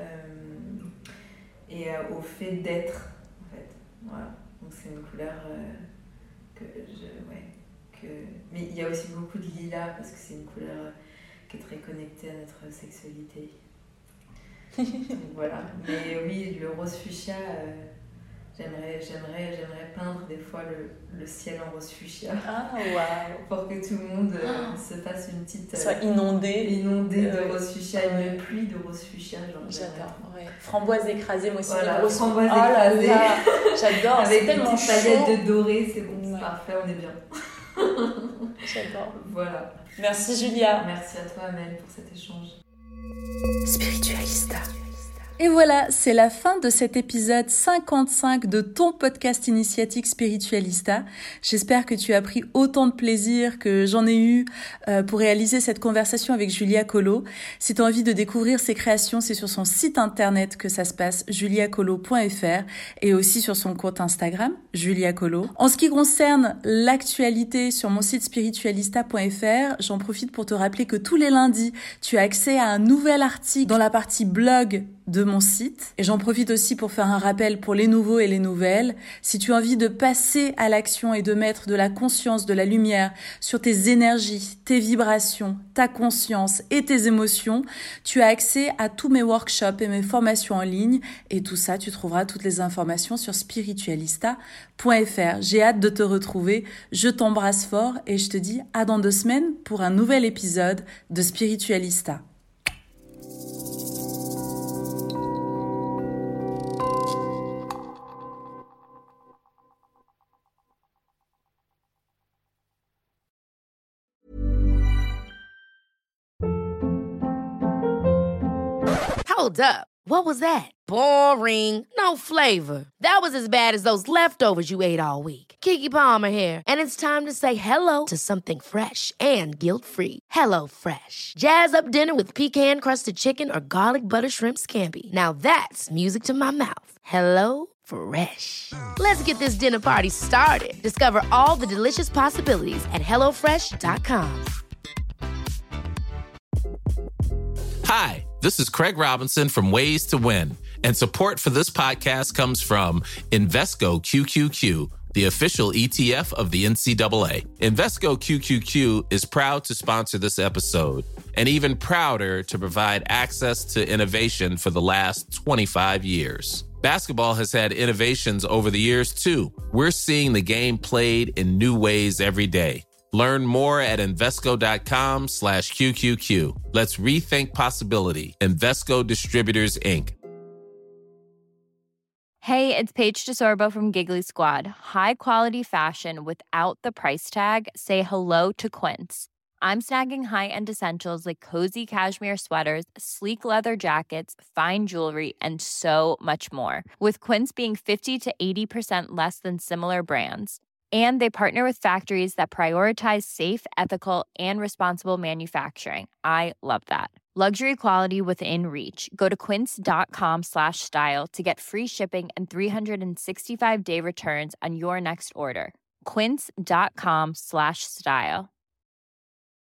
et au fait d'être, en fait. Voilà. Donc c'est une couleur mais il y a aussi beaucoup de lilas parce que c'est une couleur qui est très connectée à notre sexualité. Donc voilà. Mais oui, le rose fuchsia, j'aimerais peindre des fois le ciel en rose fuchsia. Ah, waouh! Pour que tout le monde se fasse une petite... soit inondé de rose fuchsia, une pluie de rose fuchsia. J'adore, ouais. Framboise écrasée, moi aussi. Voilà, rose framboise écrasée. Là, j'adore, avec c'est tellement chaud. Avec une petite paillette de doré, c'est bon, c'est parfait, on est bien. J'adore. Voilà. Merci Julia. Merci à toi Amel pour cet échange. Spiritualista. Et voilà, c'est la fin de cet épisode 55 de ton podcast initiatique Spiritualista. J'espère que tu as pris autant de plaisir que j'en ai eu pour réaliser cette conversation avec Julia Colo. Si tu as envie de découvrir ses créations, c'est sur son site internet que ça se passe, juliacolo.fr, et aussi sur son compte Instagram, Julia Colo. En ce qui concerne l'actualité sur mon site spiritualista.fr, j'en profite pour te rappeler que tous les lundis, tu as accès à un nouvel article dans la partie blog de mon site. Et j'en profite aussi pour faire un rappel pour les nouveaux et les nouvelles. Si tu as envie de passer à l'action et de mettre de la conscience, de la lumière sur tes énergies, tes vibrations, ta conscience et tes émotions, tu as accès à tous mes workshops et mes formations en ligne. Et tout ça, tu trouveras toutes les informations sur spiritualista.fr. J'ai hâte de te retrouver. Je t'embrasse fort et je te dis à dans 2 semaines pour un nouvel épisode de Spiritualista. Hold up. What was that? Boring. No flavor. That was as bad as those leftovers you ate all week. Keke Palmer here, and it's time to say hello to something fresh and guilt-free. Hello Fresh. Jazz up dinner with pecan-crusted chicken or garlic butter shrimp scampi. Now that's music to my mouth. Hello Fresh. Let's get this dinner party started. Discover all the delicious possibilities at HelloFresh.com. Hi, this is Craig Robinson from Ways to Win, and support for this podcast comes from Invesco QQQ, the official ETF of the NCAA. Invesco QQQ is proud to sponsor this episode, and even prouder to provide access to innovation for the last 25 years. Basketball has had innovations over the years, too. We're seeing the game played in new ways every day. Learn more at Invesco.com/QQQ. Let's rethink possibility. Invesco Distributors, Inc. Hey, it's Paige DeSorbo from Giggly Squad. High quality fashion without the price tag. Say hello to Quince. I'm snagging high-end essentials like cozy cashmere sweaters, sleek leather jackets, fine jewelry, and so much more. With Quince being 50 to 80% less than similar brands. And they partner with factories that prioritize safe, ethical, and responsible manufacturing. I love that. Luxury quality within reach. Go to quince.com/style to get free shipping and 365-day returns on your next order. Quince.com/style.